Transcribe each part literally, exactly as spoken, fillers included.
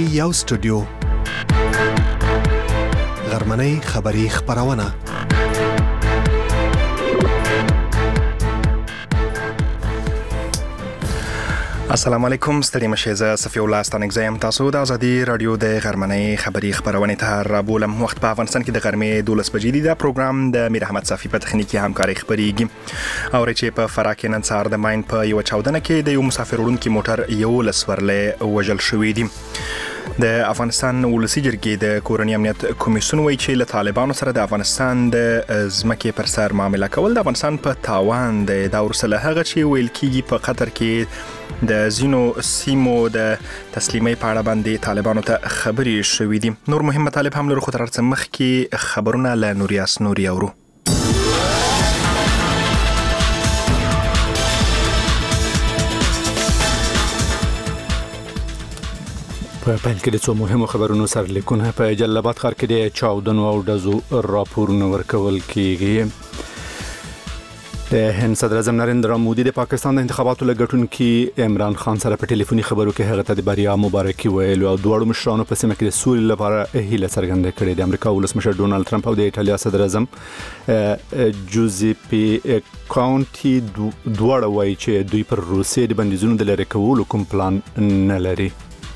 یو سټوډیو غرمنۍ خبری خبرونه. السلام علیکم، ستړي مشه. زه صفی الله ستانک زیم. تاسو د ازادي رادیو د غرمنۍ خبری خبرونه ته رابولم. وخت په افغانستان کې د غرمې دولس بجې دی. دا پروګرام د میر احمد صافی په تخنیکی همکاري خبريږي. او چې په فراق نن سهار د ماین په یو چاودنه کې د یو مسافر وړونکي موټر یو لسورلې وژل شوې دي. د افغانستان ولسی جرګې د کورنۍ امنیت کمیسیون وایي چې له طالبانو سره د افغانستان د ځمکې پر سر معامله کول د افغانستان په تاوان دی. دا ورسره هغه چې ویل کېږي په قطر کې د زینو سیمو د تسلیمي په اړه باندې طالبانو ته خبرې شوې دي. نور مهم مطالب هم لرو، خو تر څه مخکې خبرونه له نوریاس نوري اورو. په پیل کې د څو مهمو خبرونو سره لیکونه. په جلال آباد ښار کې د چاودنو او ډزو راپورونه ورکول کیږي. د هند صدر اعظم نریندرا مودي د پاکستان د انتخاباتو لګټونکي عمران خان سره په ټلیفوني خبرو کې هغه ته د بریا مبارکي ویل او دواړو مشرانو په سیمه کې د سولې لپاره هیله څرګنده کړې. د امریکا ولسمشر ډونالد ټرمپ او د ایټالیا صدر اعظم جوزيپي کاونټي دواړه وایي چې دوی پر روسیې د بندیزونو د لرې کولو کوم پلان نه لري.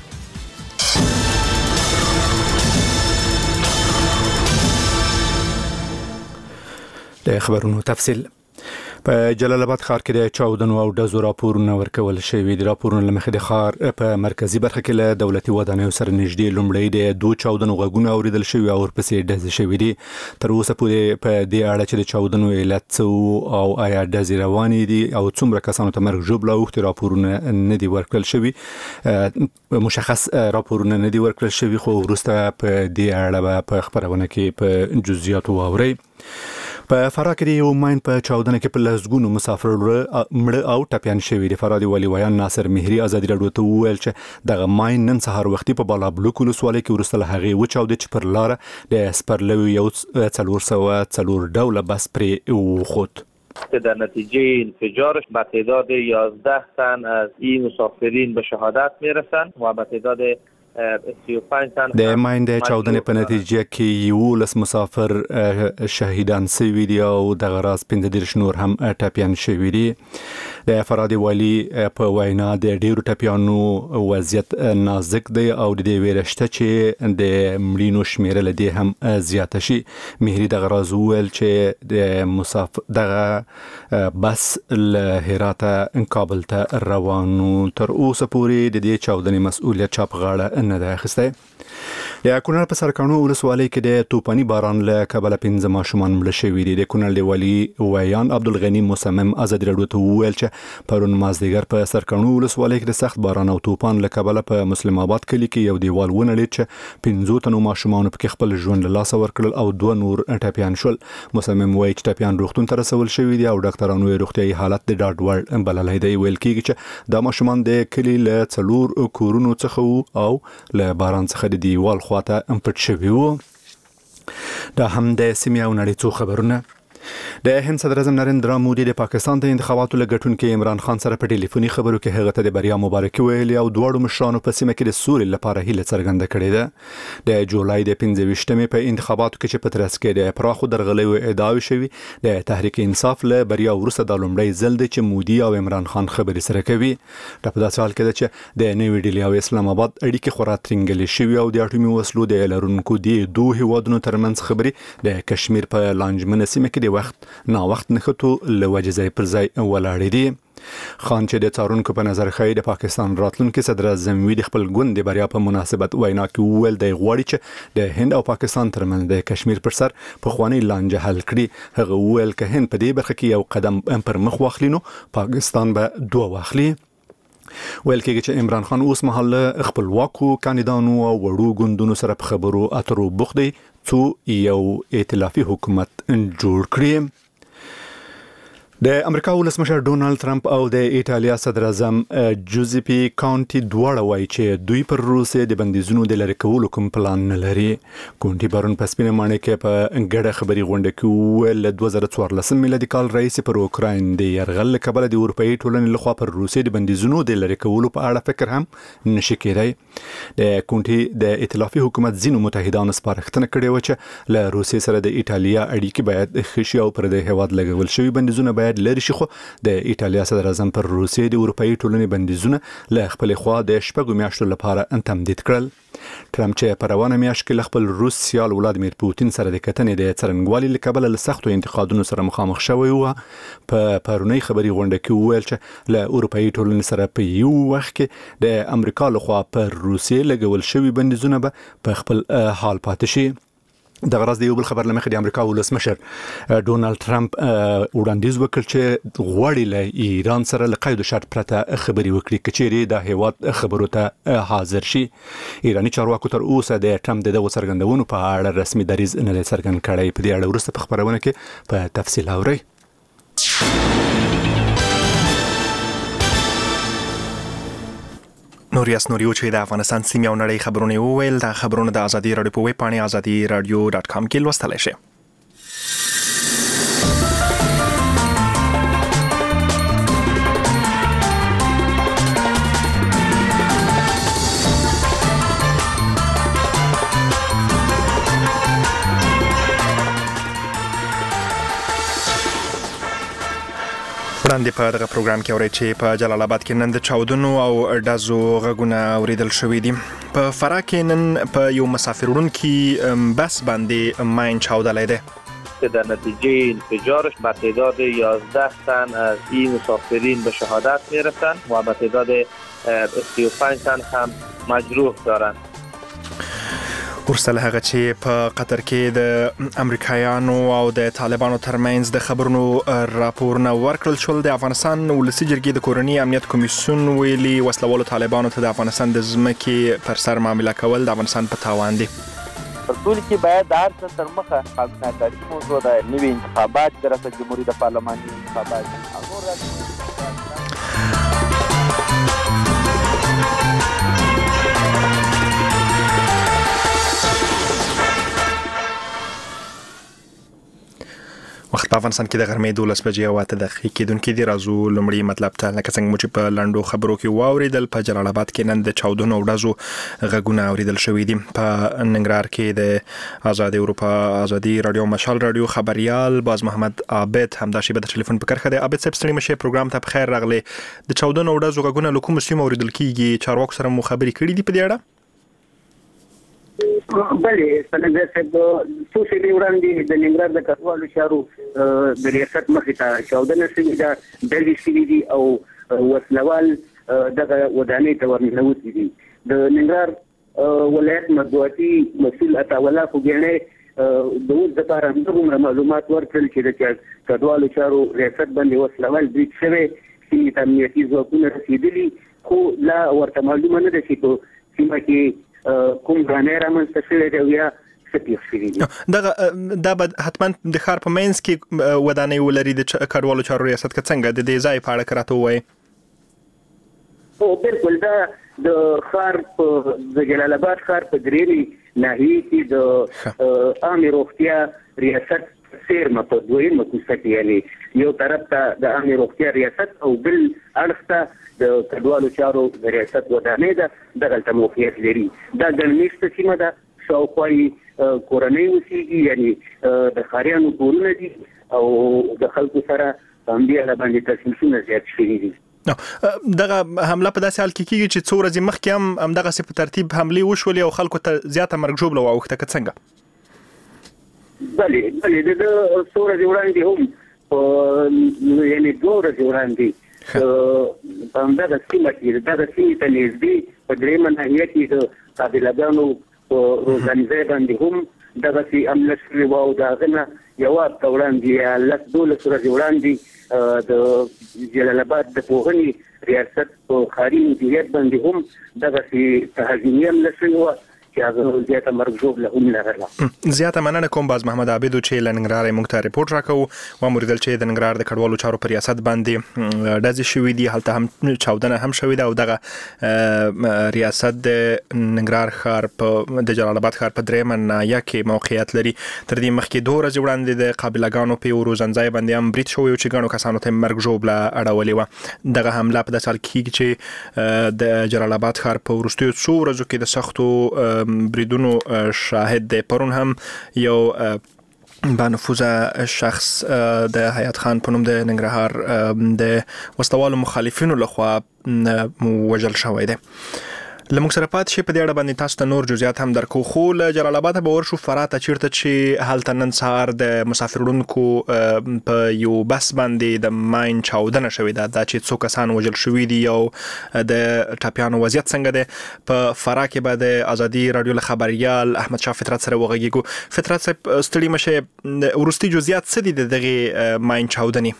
د خبرونو تفصیل. په جلال آباد ښار کې د چاودنو او ډزو راپورونه ورکول شوي دي. راپورونه لمخې د ښار په مرکزی برخه کې له دولتي ودانیو سره نږدې لومړی د دوه چاودنو غږونه اوریدل شوي او ورپسې ډزې شوي دي. تر اوسه پورې په دې اړه چې د چاودنو علت څه او آیا ډزې روانې دي او څومره کسانو ته مرګ ژوبله اوښتي راپورونه نه دي ورکړل شوي. مشخص راپورونه نه دي ورکړل شوي، خو وروسته په دې اړه په خبرونه کې په جزئیاتو واورئ. په فراه کې یو ماین په چاودنه کې په لسګونو مسافر مړه او ټپيان شوي دي. فرادي والي ویان ناصر مهری ازادي راډیو ته وویل چې دغه ماین نن سهار وختي په بالا بلوک ولسوالۍ کې ورسله هغه و چاودي چې پر لار د سپرلوي یو څلور سوه څلور ډوله بس پرې وخوت. که در نتیجه انفجارش به تعداد یازده تن از این مسافرین به شهادت میرسند و به تعداد د ماین د چاودنې په نتیجه کې یو لس مسافر شهیدان شوي دي او د غراز پنځه دېرش نور هم ټپيان شوي دي. د فرادي والي په وینا د ډیرو ټپيانو وضعیت نازک دی او د دې ویرشته چې د مړینو شمیره له دې هم زیاته شي. مهری د غراز ویل چې د مسافر دغه بس له هرات کابل ته روانو. تر اوسه پورې د دې چاودنې مسؤلیت چا په غاړه نه ده اخیستی. د کونړ په سرکانو ولسوالۍ کې د توپاني باران له کبله پنځه ماشومان مړه شوي دي. د کونړ د والي ویان عبدالغني مصمم ازادي راډیو ته وویل چې پرون مازدیګر په سرکانو ولسوالۍ کې د سخت باران او توپان له کبله په مسلم آباد کلي کې یو دیوال ونړېد چې پنځو تنو ماشومان پکې خپل ژوند له لاسه ورکړل او دوه نور ټپيان شول. مصمم وایي چې ټپيان روغتون ته رسول شوي دي او ډاکټرانو یې روغتیايي حالت د ډاډ وړ بللی دی. ویل کېږي چې دا ماشومان د کلي له څلور کورونو څخه او له باران څخه د دیوال خواته پټ شوي وو. دا هم د سیمې او نړۍ څو خبرونه. د هند صدر اعظم نریندرا مودي د پاکستان د انتخاباتو لګټونکي عمران خان سره په ټلیفوني خبرو کې هغه ته د بریا مبارکي ویلي او دواړو مشرانو په سیمه کې د سولې لپاره هیله څرګنده کړې ده. د جولای د پنځه ویشتمې په انتخاباتو کې چې په ترڅ کې د پراخو درغلیو ادعاوې شوي، د تحریک انصاف له بریا وروسته د لومړی ځل دی چې مودي او عمران خان خبرې سره کوي. دا په داسې حال کې ده چې د نوې ډیلي او اسلام آباد اړیکې خورا ترنګلې شوي او د اټومي وسلو د لرونکو د دوه هیوادونو ترمنځ خبرې د کشمیر په لانجمنه سیمه کې د وخت نا وخت نخټو لوجه ځای پر ځای ولاړې دي. خان چې د څارونکو په نظر خی د پاکستان راتلونکي صدر اعظم وی د خپل ګوند د بریا په مناسبت وینا کې وویل دی غواړي چې د هند او پاکستان ترمنځ د کشمیر پر سر په خوانی لانجه حل کړي. هغه وویل که هند په دې برخه کې یو قدم پر مخ واخلي نو پاکستان به دوه واخلي. ویل کېږي چې عمران خان اوس مهال خپلواکو کاندیدانو او وړو ګوندونو سره په خبرو اترو بوخت دی څو یو ائتلافي حکومت جوړ کړي. د امریکا ولسمشر ډونالد ترامپ او د ایټالیا صدر اعظم جوزيپي کانټي دواړه وایي چې دوی پر روسیې د بندیزونو د لری کولو کوم پلان نه لري. کانټي پرون په سپینه مانه کې په ګډه خبري غونډه کې ویل دوه زره څوارلسم میلادي کال رئیس پر اوکراین د يرغل کبل د اروپאי ټولنې لخوا پر روسیې د بندیزونو د لری کولو په اړه فکر هم نشي کېدای. د کانټي د ائتلافي حکومت ځینو متحدانو سپارښتنه کړې و چې له روسیې سره د ایټالیا اړیکې باید خشي او پر د هواد لګول شوی بندیزونه باید لري شي. خو د ایټالیا صدر اعظم پر روسیې د اروپאי ټولنې بندیزونه له خپل خوا د شپږو میاشتو لپاره تمدید کړل. ترامپ چې په روانه میاشت کې خپل روس سیال ولادمیر پوتین سره د کتنې د څرنګوالي لکبل له سختو انتقادونو سره مخامخ شوی و. په پرونی خبري غونډه کې ویل چې له اروپאי ټولنې سره په یو وخت کې د امریکا لخوا پر روسیې لګول شوی بندیزونه به په خپل حال پاتې شي. د غرض د یو بل خبر لمخې د امریکا ولسمشر ډونالد ترامپ وړاندیز وکړ چې غواړي له ایران سره له قید شرط پرته خبري وکړي کچېری د هیواد خبرو ته حاضر شي. ایرانی چارواکو تر اوسه د ترامپ د څرګندونو په اړه رسمي دریځ نه څرګند کړی. په دې اړه ورسته په خبرونه کې په تفصیل اورئ. نوریاس نوریو چې د افغانستان سیمې او نړۍ خبرونه وویل. دا خبرونه د ازادي رادیو په ویب پاڼه ازادي رادیو ډاټ کام کې لوستلای شئ. وړاندې په دغه پروګرام کې اورئ چې په جلال آباد کې نن د چاودنو او ډزو غږونه اوریدل شوي دي. په فراه کې نن په یو مسافر وړونکي بس باندې ماین چاودلی دی که در نتیجه انفجارش به تعداد یازده تن از این مسافرین به شهادت میرسند و به تعداد سی و پنج تن هم مجروح دارند. ورسره هغه چې په قطر کې د امریکایانو او د طالبانو ترمنځ د خبرونو راپورونه ورکړل شول. د افغانستان ولسي جرګې د کورنی امنیت کمیسیون ویلي وسلوالو طالبانو ته د افغانستان د ځمکې پر سر معامله کول د افغانستان په تاوان دي. په ټول کې باید د هر څه تر مخه قانون اساسي موضوع د نوي انتخابات د ریاست جمهوریت د پارلماني انتخابات وخت په افغانستان کې د غرمې دولس بجې او اته دقیقې کېدونکې دي. راځو لومړی مطلب ته. لکه څنګه مو چې په لنډو خبرو کې واوریدل په جلال آباد کې نن د چاودنو او ډزو غږونه اوریدل شوي دي. په ننګرهار کې د آزاد اروپا ازادي رادیو مشال رادیو خبريال باز محمد عابد همدا شی په ټلیفون په کرخه دی. عابد صاحب ستړي مشه پروګرام ته بخیر راغلی. د چاودنو او ډزو غږونه له کوم سیمه اوریدل کیږي؟ چارواکو سره مو خبرې کړې دي په دې اړه؟ بله سنګر صاحب څو شېبې وړاندې د ننګرهار د کډوالو چارو د ریاست مخې ته چاودنه شوې ده. ډلې شوي دي او وسلوال دغه ودانۍ ته ورننوتي دي. د ننګرهار ولایت مطبوعاتي مسؤل عطاالله خوږیاڼی د اوس دپاره همدغومره معلومات ورکړل چې د کډوالو چارو ریاست باندې وسلوال برید شوی، سیمې ته امنیتي ځواکونه رسېدلي، خو لا ورته معلومه نه ده چې په سیمه کې کوم غانې رامنځته شوی دی او یا څه پېښ شوي دي. دغه دا به حتما د ښار په منځ کې ودانۍ ولري د کډوالو چارو ریاست که څنګه د دې ځای په اړه که راته ووایي؟ هو بالکل دا د ښار په د جلال آباد ښار په درېیمې ناحیې کې د عامې روغتیا ریاست څیرمه په دویمه کوڅه کې یعنې یو طرف ته د عامې روغتیا ریاست او بل اړخ ته د کډوالو چارو د ریاست ودانۍ ده. دغلته موقعیت لري. دا ګڼ مېشته سیمه ده. شاوخوا یې کورنۍ اوسېږي، یعنې د ښاریانو کورونه دي او د خلکو سره همدې اړه باندې تشویشونه زیات شوي دي. دغه حمله په داسې حال کې کېږي چې څو ورځې مخکې هم همدغسې په ترتیب حملې وشولې او خلکو ته زیاته مرګ ژوبله واوښته که څنګه؟ بلې بلې د ده څو ورځې وړاندې هم په یعنې دوه ورځې وړاندې په همدغه سیمه کې دغه سیمې ته نږدې په درېیمه ناحیه کې د قابلګانو په روزنځای باندې هم دغسې حمله شوې وه او د هغه نه یوه هفته وړاندې یا لس دولس ورځې وړاندې د جلال آباد د پوهنې ریاست په ښاري مدیریت باندې هم دغسې تهاجمي حمله شوې وه چې هغه زیاته مرګ ژوبله هم لرله. زیاته مننه کوم باز محمد عابدو چې لنګرار موږ ته ریپورت راکوه و موریدل چې د ننګرهار د کډوالو چارو په ریاست باندې ډزې شوې دي، هلته هم چاودنه هم شوې ده او دغه ریاست د ننګرهار ښار په د جلال آباد ښار په درېیمه ناحیه کې موقعیت لري. تر دې مخکې دوه ورځې وړاندې د قابله‌ګانو په روزنځای باندې هم برید شوی و چې ګڼو کسانو ته مرګ ژوبله اړولې وه. دغه حمله په داسې حال کېږي چې د جلال آباد ښار په وروستیو څو ورځو کې د سختو بریدونو شاهد دی. پرون هم یو با نفوذه شخص د حیات خان په نوم د ننګرهار د وسلوالو مخالفینو لخوا وژل شوی دی. لموږ سره پات شي په دې اړه باندې تاسو ته نور جزئیات هم درکو. خو له جلال آباد به ورشو فرات چیرته چې هلته نن سهار د مسافرونکو په یو بس باندې د ماین چاودنه شوې ده. دا چې څو کسان وژل شوي دي او د ټاپیانو وضعیت څنګه دی. په فرا کې به د ازادي رادیو له خبريال احمد شاه فطرت سره وغږیږو. فطرت صاحب ستړي مشه، ورستي جزئیات څه دي دغه ماین چاودنې؟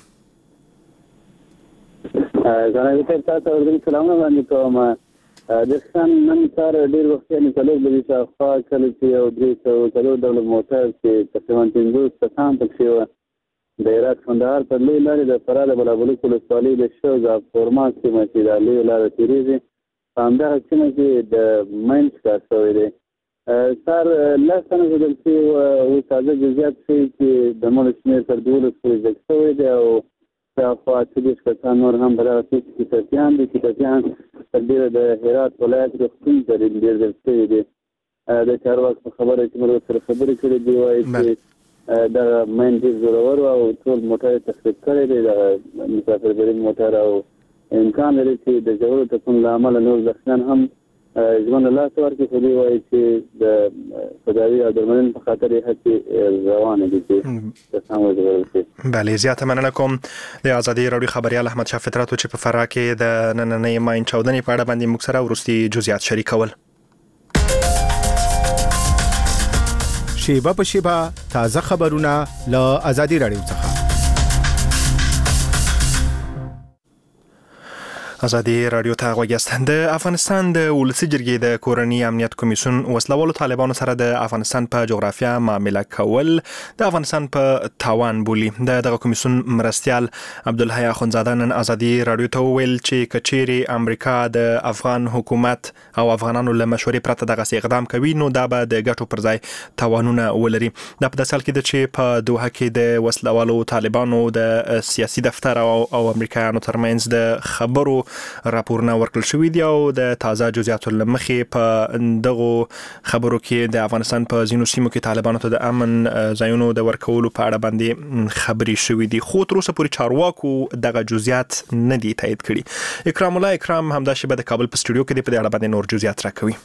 زه ته تاسو ورته سلام باندې کوم. د سن نن سره ډیر وخت نه کولای د دې شاوخوا کله چې یو درې سوه څلور ډول موټر چې تقریبا پنځوس کسان پکې وو د هرات کندهار پر لوی لارې د فراه د بلابلوک ولسوالۍ د شوز او فورما سیمه چې د لوی لارې تیریږي په همدغه سیمه کې د ماین ښکار شوی دی. سر لس تنه ژوبل شوي اوس تازه جزئیات ښیي چې د مړو شمېر تر دولس پورې زیات شوی دی او شاوخوا څلوېښت کسان نور هم په دغه سیمه کې کیټاپیان دي. کیټاپیان تر ډېره د هرات ولایت روغتون ته ډېر ځل شوي دي. د چارواکو په خبره چې موږ سره خبرې کړې دي وایي چې دغه ماین ډېر زورور و او ټول موټر یې تخریب کړی دی، دغه مسافربري موټر، او امکان لري چې د ژورو ټپونو له امله نور زخمیان هم ژوند له لاسه ورکړي. خو دوی وایي چې د تداوي او درملنې په خاطر یې هڅې روانې دي چې کسان وژغورل شي. بله، زیاته مننه کوم د ازادي راډیو خبریال احمد شاه فطرت چې په فراه کې د نننۍ ماین چاودنې په اړه باندې موږ سره وروستي جزئیات شریکول. شیبه په شیبه تازه خبرونه له ازادي راډیو څخه. ازادي راډیو ته غوږیاست. د افغانستان د ولسي جرګې د کورنی امنیت کمیسیون وسلوالو طالبانو سره د افغانستان په جغرافیه معامله کول د افغانستان په تاوان بولي. د دغه کمیسیون مرستیال عبدالحی اخونزاده نن ازادي راډیو ته وویل چې کچيري امریکا د افغان حکومت او افغانانو له مشورې پرته دغه اقدام کوي نو دا به د ګټو پر ځای تاوانونه ولري. دا په داسې حال کې ده چې په دوحه کې د وسلوالو طالبانو د سیاسي دفتر او, او امریکایانو ترمنځ د خبرو راپورونه ورکړل شوي دي او د تازه جزئیاتو له مخې په دغو خبرو کې د افغانستان په ځینو سیمو کې طالبانو ته د امن ځایونو د ورکولو په اړه باندې خبرې شوي دي، خو تر اوسه پورې چارواکو دغه جزئیات نه دي تایید کړي. اکرام الله اکرام همدا شیبه د کابل په سټوډیو کې دی، په دې اړه باندې نور جزئیات راکوي.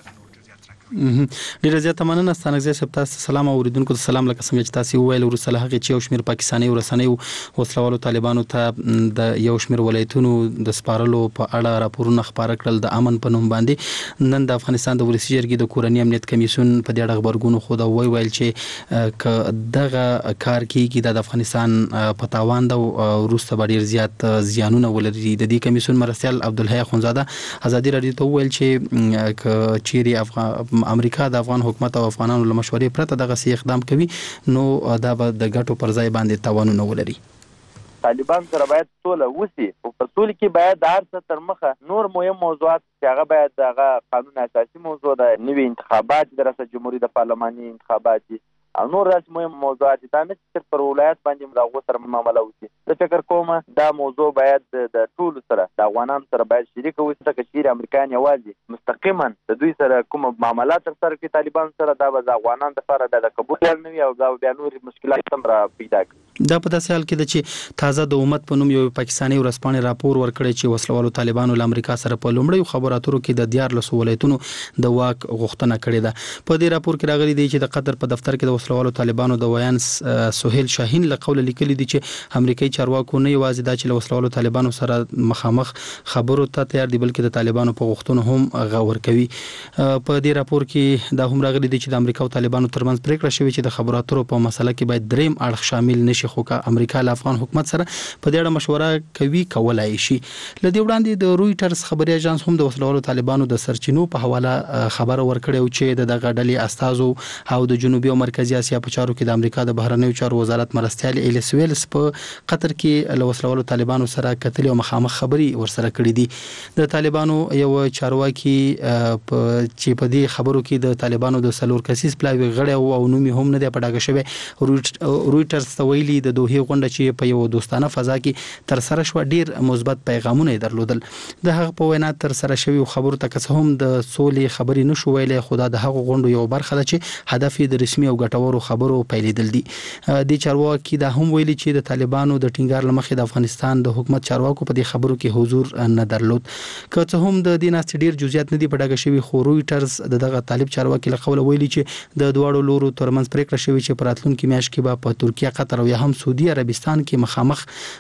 ډیره زیاته مننه ستانګزي صاحب. تاسو سلام اوریدونکو ته سلام. لکه څنګه چې تاسو وویل ورسره هغه چې یو شمېر پاکستاني ورسنیو وسلوالو طالبانو ته د یو شمېر ولایتونو د سپارلو په اړه راپورونه خبره کړل د امن په نوم باندې. نن د افغانستان د ولسي جرګې د کورنی امنیت کمیسیون په دې اړه خبرګون خو دا وی ویل چې ک دغه کار کیږي د افغانستان په تاوان د روسته ډیر زیات زیانونه ولري. د دې کمیسیون مرستیال عبدالحی اخونزاده ازادي راډیو ته ویل چې ک چيري افغان امریکا د افغان حکومت او افغانانو له مشورې پرته دغه سي اقدام کوي نو دا به د ګټو پر ځای باندې تاوانونه ولري. طالبان سره باید سوله وسی او په سولې کې باید د هر څه تر مخه نور مهم موضوعات چې هغه باید دغه قانون اساسي موضوع ده، نوي انتخابات د ریاست جمهوریت د پارلماني انتخابات او نور داسې مهم موضوعات دا نه چې پر ولایت باندې دغه سره معامله وشي. زه فکر کوم دا موضوع باید د ټولو سره د افغانانو سره باید شریک وي، ځکه چې امریکایان یوازې مستقیما د دوی سره کوم معاملات ترسره کوي طالبان سره، دا به د افغانانو لپاره د قبول نه وي او دا بیا نور مشکلات هم را پیدا کوي. دا په داسې حال کې ده چې تازه د امت په نوم یو پاکستاني ورځپاڼې راپور ورکړی چې وسلوالو طالبانو له امریکا سره په لومړیو خبرو اترو کې د دیارلسو ولایتونو د واک غوښتنه کړې ده. په دې راپور کې راغلي دی چې د قطر په دفتر کې د وسلوالو طالبانو د ویان سهیل شاهین له قول لیکلي دي چې امریکایي چارواکو نه یوازې دا چې له وسلوالو طالبانو سره مخامخ خبرو ته تیار دي بلکې د طالبانو په غوښتنو هم غور کوي. په دې راپور کې دا هم راغلي دي چې د امریکا او طالبانو ترمنځ پریکړه شوې چې د خبرو اترو په مسله کې باید دریم اړخ شامل نشي، خو که امریکا له افغان حکومت سره په دې اړه مشوره کوي کولای شي. لدې وړاندې د رويټرز خبري اژانس هم د وسلوالو طالبانو د سرچینو په حواله خبر ورکړی چې د دغه ډلې استازو او د جنوبي او مرکزی اسیا په چارو کې د امریکا د بهرنیو چارو وزارت مرستيال ایلیس ویلس په قطر کې له وسلوالو طالبانو سره کتل او مخامخ خبري ورسره کړې دي. د طالبانو یو چارواکي په چې په دې خبرو کې د طالبانو د سلور کسیز پلاوی غړی او نومي هم نه دی پټاګه شوی. رويټرز ته ویلي د دوه غونډه چې په یو دوستانه فضا کې تر سره شو ډیر مثبت پیغامونه درلودل. د هغه په وینا تر سره شوی خبرو ته که هم د سولې خبرې نشو ویلې، خو د هغه غونډو یو برخه ده چې هدف د رسمي او ګټورو خبرو پیلېدل دي. د چارواکي دا هم ویلي چې د طالبانو د ټینګار لمخې د افغانستان د حکومت چارواکو په دې خبرو کې حضور نه درلود. که څه هم د دې ناست ډیر جزئیات نه دي پټاګه شوی، خو رويټرز د دغه طالب چارواکي له قوله ویلي چې د دواړو لورو ترمنځ پریکړه شوی چې په راتلونکي میاشت کې به په ترکیه، قطر او یا هم سعودي عربستان کې مخامخ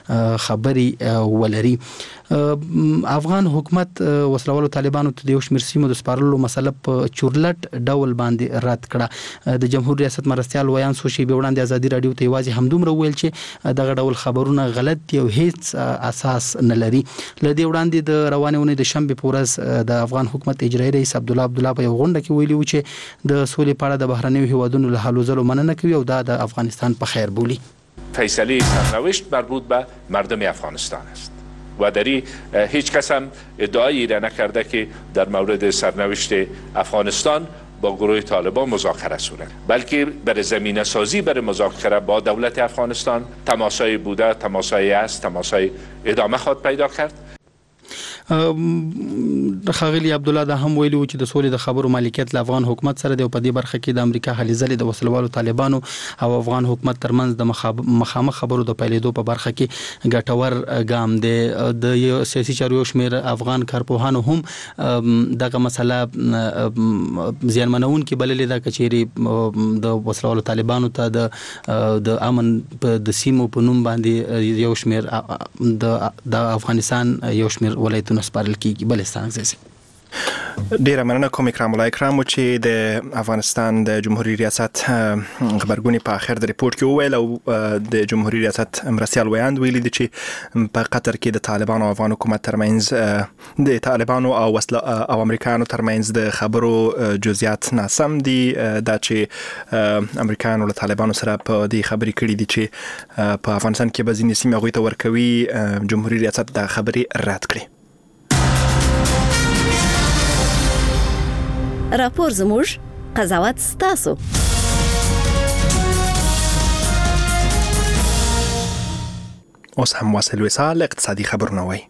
خبري ولري. افغان حکومت وسلوالو طالبانو ته د یو شمېر سیمو د سپارلو مسله په چورلټ ډول باندې رد کړه. د جمهور ریاست مرستيال ویان سوشي به وړاندې ازادي رادیو ته واځي همدومره ویل چې دغه ډول خبرونه غلط دي او هیڅ اساس نه لري. لدې وړاندې د روانې ونې د شنبه په ورځ د افغان حکومت اجرایي رئیس عبد الله عبد الله په یو غونډه کې ویلي و چې د سولې په اړه د بهرنیو هیوادونو له حلو ځلو مننه کوي او دا د افغانستان په خیر بولی. فیصله سرنوشت مربوط به مردم افغانستان است و در هیچ کس هم ادعایی را نکرده که در مورد سرنوشت افغانستان با گروه طالبان مذاکره صورت، بلکه برای زمینه سازی برای مذاکره با دولت افغانستان تماسای بوده، تماسای است، تماسای ادامه خواهد پیدا کرد. خاغلی عبد الله دا هم ویلو چې د سولې د خبرو مالکیت له افغان حکومت سره دی او په دې برخه کې د امریکا هلې ځلې د وسلوالو طالبانو او افغان حکومت ترمنځ د مخامخ خبرو د پیلېدو په برخه کې ګټور ګام دی. د سیاسي چارو یو شمېر افغان کارپوهانو هم دغه مسله زیانمنونکې بللې ده، کچېرې د وسلوالو طالبانو ته د د امن د سیمو په نوم باندې یو شمېر د افغانستان یو شمېر ولایتونه سپارل کیږي. بلستان زیسي ډیره مننه کوم اکرام الله اکرام چې د افغانستان د جمهوریت ریاست خبرګونی په اخر د ریپورت کې ویل او د جمهوریت ریاست مرستيال ویاند ویلي دي چې په قطر کې د طالبانو او افغان حکومت ترمنځ د طالبانو او وسله او امریکایانو ترمنځ د خبرو جزئیات ناسم دي. دا چې امریکایانو له طالبانو سره په دې خبرې کړې دي چې په افغانستان کې به ځینې سیمې هغوی ته ورکوي، جمهوریت ریاست د خبرې رد کړې. راپور زموږ، قضاوت ستاسو. اوس هم واصل وصال اقتصادي خبرونه وای.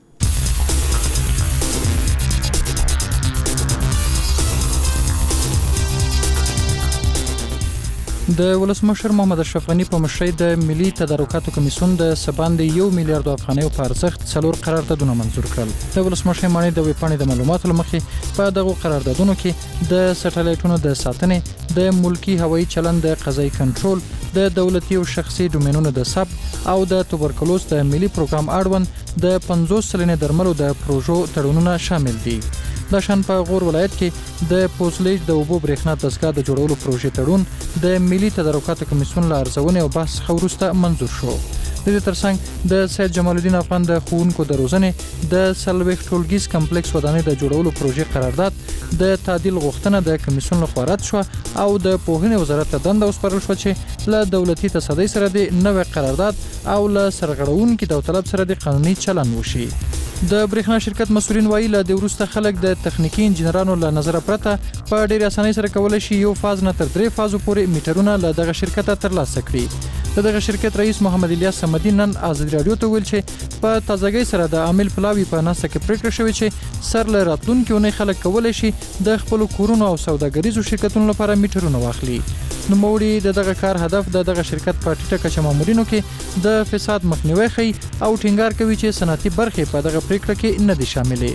د ولسمشر محمد اشرف غنی په مشرۍ د ملي تدارکاتو کمیسیون د سباند یو میلیارډ افغانیو په ارزښت څلور قراردادونه منزور کړل. د ولسمشر مانی د ویپاڼې د معلوماتو لمخې په دغه قراردادونو کې د سټلایټونو د ساتنې، د ملکی هوایي چلند د قضایي کنټرول، د دولتي او شخصي ډومینونو د ثبت او د توبرکلوز د ملي پروګرام اړوند د پنځوس سلنې درملو د پروژو تړونونه شامل دي. د شان په غور ولایت کې د پوزلیج د اوبو برېښنا دستګاه د جوړولو پروژې تړون د ملي تدارکاتو کمیسیون له ارزونې او بحث څخه وروسته منزور شو. د دې ترڅنګ د سید جمال الدین افغان د ښوونکو د روزنې د څلوېښت ټولګیز کمپلیکس ودانۍ د جوړولو پروژې قرارداد د تعدیل غوښتنه د کمیسیون لخوا رد شوه او د پوهنې وزارت ته دنده وسپارل شوه چې له دولتي تصدۍ سره د نوې قرارداد او له سرغړونکي داوطلب سره د قانوني چلند وشي. د برېښنا شرکت مسؤلین وایي له د وروسته خلک د تخنیکی انجنیرانو له نظر پرته په ډېر اسانۍ سره کولای شي یو فاز نه تر درې فازو پورې میټرونه له دغه شرکت ترلاسه کړي. د دغه شرکت رئیس محمد الیاس صمدی نن ازادي رادیو ته ویل چې په تازګۍ سره د عامل پلاوی په ناسه کې پریکړه شوې چې سر له راتلونکي اونۍ خلک کولای شي د خپل کورونو او سوداګریزو شرکتونو لپاره میټرونه واخلي. نو موړي د دغه کار هدف د دغه شرکت په ټیټه کچه مامورینو کې د فساد مخنیوي کوي او ټینګار کوي چې صنعتي برخې په دغه پریکړه کې نه دي شاملې.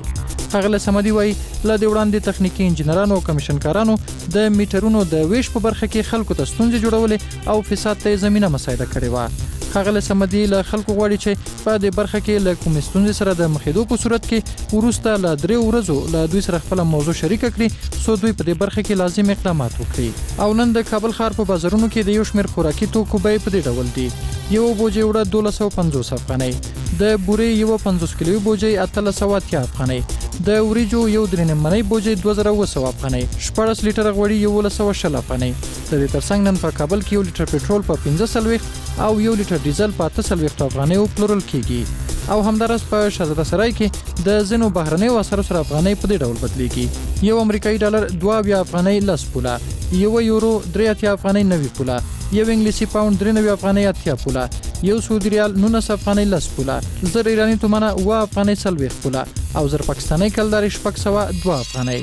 ښاغلی صمدي وایي له دې وړاندې تخنیکي انجینرانو او کمیشنکارانو د میټرونو د ویش په برخه کې خلکو ته ستونزې جوړولې او فساد ته زمينه مساعده کړې وه. ښاغلی صمدي له خلکو غواړي چې په دې برخه کې له کومې ستونزې سره د مخېدو په صورت کې وروسته له درې ورځو له دوی سره خپله موضوع شریکه کړي څو دوی په دې برخه کې لازم اقدامات وکړي. او نن د کابل ښار په بازارونو کې د یو شمېر خوراکي توکو بیې په دې ډول دي. یو بوجۍ وړه دولس سوه پنځوس افغانۍ، د بورې یو پنځوس کیلوي بوجۍ اتلس سوه اتیا افغانۍ، د وریجو یو درې نیمه منۍ بوجۍ دوه زره اوه سوه افغانۍ، شپاړس لیټره غوړي یولس سوه شل افغانۍ. د دې ترڅنګ نن په کابل کې یو لیټر پټرول په پنځه څلوېښت او یو لیټر ډیزل په اته څلوېښت افغانیو پلورل کیږي. او همدارس په شهزاده سرای کې د ځینو بهرنیو اسعارو سره افغانۍ په دې ډول بدلیږي. یو امریکایي ډالر دوه اویا افغانۍ لس پوله، یو یورو درې اتیا افغانۍ نوي پوله، یو انګلیسي پاوند درې نوي افغانۍ اتیا پوله، یو سعودي ریال نولس افغانۍ لس پوله، زر ایراني تومنه اوه افغانۍ څلوېښت پوله او زر پاکستاني کلدارې شپږ سوه دوه افغانۍ.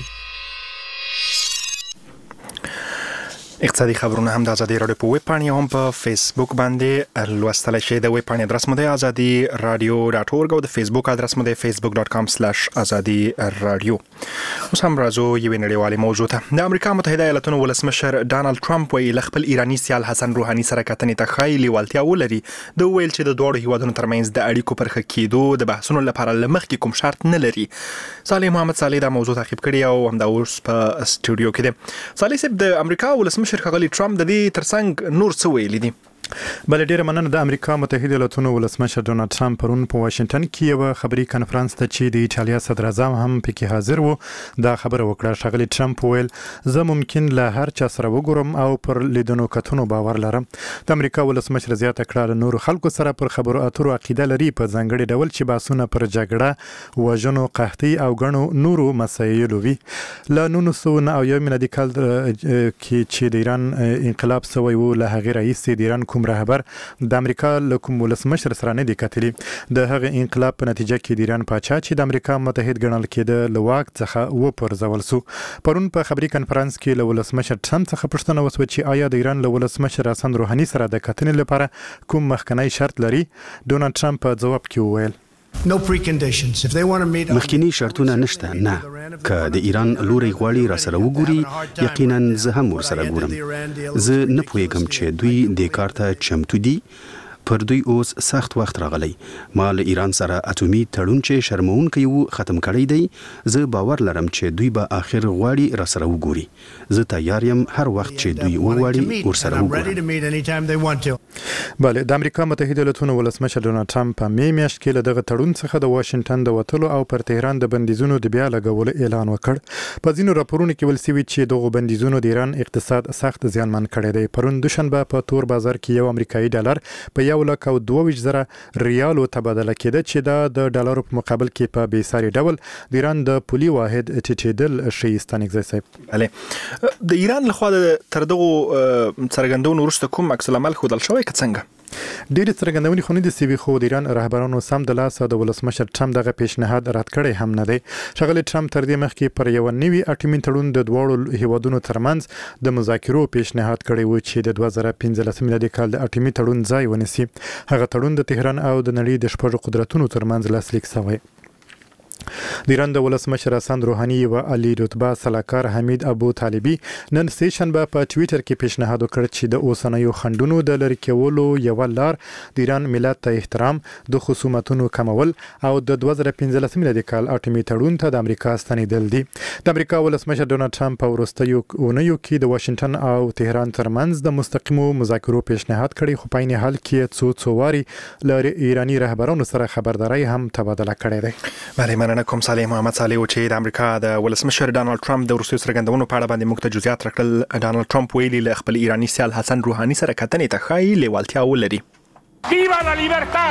اقتصادي خبرونه هم د ازادي رادیو په ویب پاڼې هم په فیسبوک باندې لوستلی شئ. د ویب پاڼې ادرس مو دی ازادي رادیو ډاټ اورګ او د فیسبوک ادرس مو دی فیسبوک ډاټ کام سلاش ازادي رادیو. اوس هم راځو یوې نړیوالې موضوع ته. د امریکا متحده ایالاتونو ولسمشر ډانلډ ټرمپ وایي له خپل ایراني سیال حسن روحاني سره کتنې ته ښایي لیوالتیا ولري. د ویل چې د دواړو هیوادونو ترمنځ د اړیکو پر ښه کېدو د بحثونو لپاره له مخکې کوم شرط نه لري. صالح محمد صالح دا موضوع تعقیب کړی او همدا اوس په استودیو کې دی. صالح صاحب، د امریکا ولسمشر ښاغلی ټرمپ د دې ترڅنګ نور څه ویلي دي؟ بله ډیره مننه. د امریکا متحده ایالاتونو ولسمشر ډونالډ ټرمپ پرون په واشنگټن کې یو خبري کانفرنس ته چې د ایټالیا صدر اعظم هم پکې حاضر وو دا خبره وکړه. ښاغلی ټرمپ ویل زه ممکن له هر چا سره وګورم او پر لیدنو کتنو باور لرم. د امریکا ولسمشر زیاته کړه له نورو خلکو سره پر خبرو اترو عقیده لري په ځانګړي ډول چې بحثونه پر جګړه، وژنو، قحطي او ګڼو نورو مسایلو وي. له نولس سوه نهه اویا میلادي کال کې چې د ایران انقلاب سوی و له هغې راهیسې د ایران کوم رهبر د امریکا له کوم ولسمشر سره نه دی کتلی. د هغه انقلاب په نتیجه کې د ایران پاچا چې د امریکا متحد ګڼل کېده له واک څخه وپرځول سو. پرون په خبري کانفرنس کې له ولسمشر ټرمپ څخه پوښتنه وشوه چې آیا د ایران له ولسمشر حسن روحاني سره د کتنې لپاره کوم مخکنی شرط لري. ډونالډ ټرمپ په ځواب کې وویل مخکینی شرطونه نشته. نه، که د ایران لوري غواړي را سره وګوري یقینا زه هم ور سره ګورم. زه نه پوهیږم چې دوی د کار ته چمتو دي. پر دوی اوس سخت وخت راغلی. ما له ایران سره اتومي تړون چې شرمونکی وو ختم کړی دی. زه باور لرم چې دوی به آخر غواړي را سره وګوري. زه تیار یم هر وخت چې دوی وغواړي ور سره وګورم. بله، د امریکا متحده ایالاتونو ولسمشر ډونالډ ټرمپ په می میاشت کې له دغه تړون څخه د واشنگټن د وتلو او پر تهران د بندیزونو د بیا لګولو اعلان وکړ. په ځینو راپورونو کې ویل شوي چې دغه بندیزونو د ایران اقتصاد سخت زیانمن کړی دی. پرون دوشنبه په تور بازار کې یو امریکایي ډالر په یو لک او دوه ویشت زره ریالو تبادله کېده چې دا د ډالرو په مقابل کې په بې ساري ډول د ایران د پولي واحد ټیټېدل ښیي. ستانکزی صاحب، بله، د ایران لخوا تر دغو څرګندونو وروسته کوم عکس العمل ښودل شوی که څنګه؟ ډېرې څرګندونې خو نه دي سوي، خو د ایران رهبرانو سم د لاسه د ولسمشر ټرمپ دغه پیشنهاد رد کړی هم نه دی. ښاغلی ټرمپ تر دې مخکې پر یو نوي اټومي تړون د دواړو هیوادونو ترمنځ د مذاکرو پیشنهاد کړی و چې د دوه زره پنځلس میلادي کال د اټومي تړون ځای ونیسي. هغه تړون د تهران او د نړۍ د شپږو قدرتونو ترمنځ لاسلیک شوی. د ایران د ولسمشر حسن روحاني و علی رتبه سلاکار حمید ابو طالبی نن سه شنبه په ټویټر کې پیشنهاد وکړ چې د اوسنیو خنډونو د لرې کولو یو لار د ایران ملت ته احترام، د خصومتونو کمول او د دوه زره پنځلس میلادي کال اټومي تړون ته د امریکا ستنېدل دي. د امریکا ولسمشر ډونالډ ټرمپ په وروستیو اونیو کې د واشنگټن او تهران ترمنځ د مستقیمو مذاکرو پیشنهاد کړی، خو په عین حال کې څو څو واري له ایراني رهبرانو سره خبرداري هم تبادله کړې ده. بله، مننه کوم صالح محمد صالح چې د امریکا د ولسمشر ډانلډ ټرمپ د وروستیو څرګندونو په اړه باندې موږ ته جزئیات راکړل. ډانلډ ټرمپ ویلي له خپل ایراني سیال حسن روحاني سره کتنې ته ښایي لیوالتیا ولري. ویوا لا لیبرتا!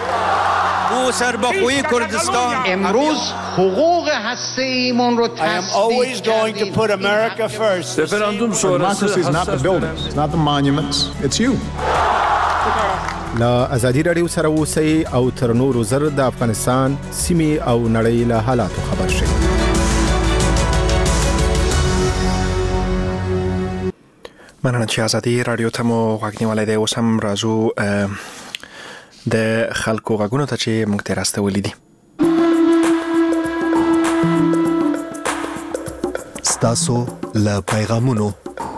او سربخوی کردستان امروز حقوق هسته ایمان رو I am always going to put America first. Referendum sonrası Democracy is not the buildings, it's not the monuments, it's you. لا ازادي رادیو سره اوسئ او تر نورو زر د افغانستان سیمې او نړۍ له حالاتو خبر شئ. مننه چې ازادي رادیو ته مو غوږ نیولی دی. اوس هم راځو د خلکو غږونو ته چې موږ ته راستولي دي. ستاسو له پیغامونو.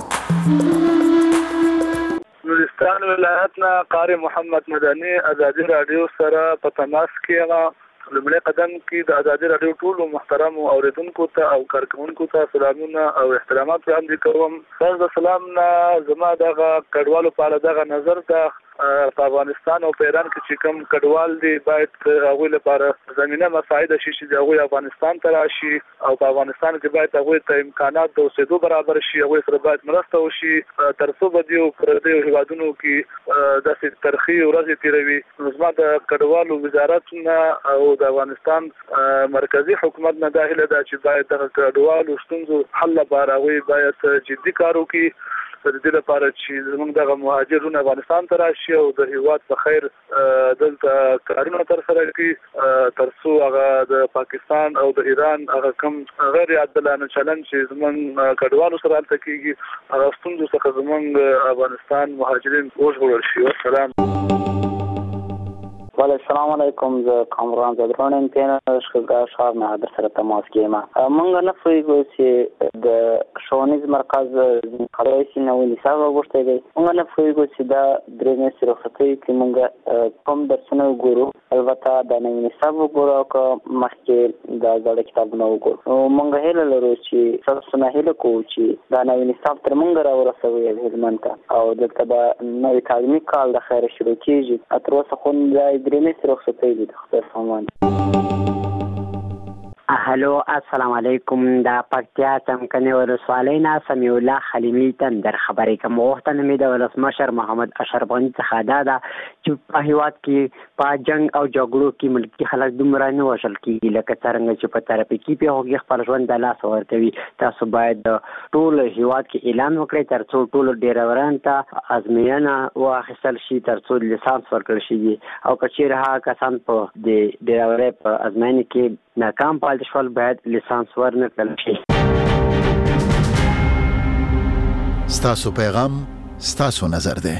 نورستان ولایتنا قاری محمد مدني ازادي رادیو سره په تماس کې یم. لومړی قدم کې د ازادي رادیو ټولو محترمو اوریدونکو ته او کارکونکو ته سلامونه او احترامات وړاندې کوم. پس د سلام نه زما دغه کډوالو په اړه دغه نظر ده. په افغانستان او په ایران کې چې کوم کډوال دي باید هغوی لپاره زمینه مساعده شي چې هغوی افغانستان ته راشي او په افغانستان کې باید هغوی ته امکانات د اوسېدو برابر شي. هغوی سره باید مرسته وشي تر څو به دې پردیو هېوادونو کې داسې ترخې ورځې تېروي. نو زما د کډوالو وزارت نه او د افغانستان مرکزي حکومت نه دا هیله ده چې باید دغه کډوالو ستونزو حل لپاره هغوی باید جدي کار وکړي د دې لپاره چې زموږ دغه مهاجرون افغانستان ته راشي او د هیواد په خیر دلته کارونه ترسره کړي تر څو هغه د پاکستان او د ایران هغه کوم غیر عادلانه چلند چې زموږ کډوالو سره هلته کېږي هغه ستونزو څخه زموږ افغانستان مهاجرین وژغورل شي. والسلام. وعليكم السلام علیکم. زه کامران زدران انتین شکلګاه ښار نه در سره تماس کې ما مونږ نه پوهېږو چې د ښوونیز مرکز قضایي سي نوی نصاب وغوښتی دی. مونږ نه پوهېږو چې دا درې میاشتې رخصتۍ کې مونږ کوم درسونه وګورو. البته دا نوی نصاب وګورو او که مخکې دا زاړه کتابونه وګورو. نو مونږ هیله لرو چې ستاسو نه هیله کوو چې دا نوی نصاب تر مونږ راورسوي هلمند ته او دلته به نوی تعلیمي کال د خیره شروع کېږي. تر اوسه خو هلو السلام علیکم. دا پکتیا څمکني ولسوالۍ نه سمیع الله خلیمي تندر خبرې کوم. غوښتنه مې د ولسمشر محمد اشرف غني څخه دا ده چې په هیواد کې په جنگ او جګړو کې ملکي خلک دومره نه وژل کېږي لکه څرنګه چې په ترافیکي پیښو خپل ژوند د لاسه ورکوي. تاسو باید ټول هیواد کې اعلان وکړئ تر څو ټول ډریورانو ته ازموینه واخیستل شي تر څو لیسانس ورکړل شي او که چیرې هغه کسان په د ډریورۍ په ازموینې کې ناکام پاتې شول باید لیسانس ورنکړل شي. ستاسو پیغام ستاسو نظر دی.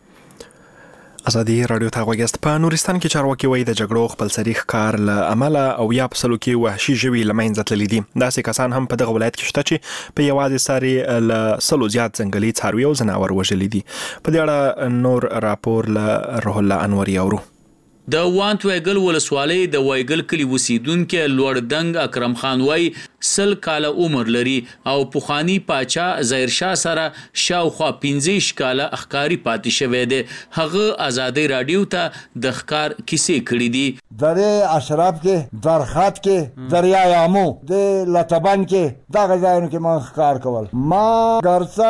ازادي رادیو ته غوږ یاست. په نورستان کې چارواکي وایي د جګړو خپلسري ښکار له امله او یا په سلو کې وحشي ژوي له منځه تللي دي. داسې کسان هم په دغه ولایت کې شته چې په یوازې ساري له سلو زیات ځنګلي څاروي او ځناور وژلي دي. په دې اړه نور راپور له روح الله انوري اورو. د وانت وایګل ولسوالۍ د وایګل کلی اوسیدونکو لوړ دنګ اکرم خان وای سل کاله عمر لري او پوخانی پاچا ظاهر شاه سره شاوخوا پنځه کاله اخکاری پاتې شوی دی. هغه ازادي رادیو ته د ښکار کیسې کړې دي. درې اشراف کې درخات کې دریای امو د لټبان کې دغه ځایونو کې ما ښکار کول. ما ګرځا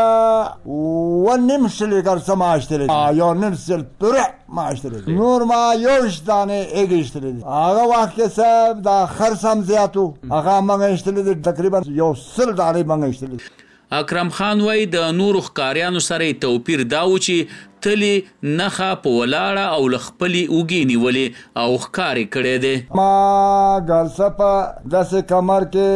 و نیم شل ګرځا ما اشتل یا نیم شل پر ما اشتل نور ما یو دانه اګشتل دي. هغه وخت کې صاحب دا خرسم زیاتو هغه ما اشتل دي تقریبا یو سل دانه ما اشتل. اکرم خان وای د نورو ښکاریانو سره توپیر دا و چې تلی نخا په ولاړه او لخپلی اوګی نیولې او ښکاری کړي دي. ما ګلسپا داسې کمر کې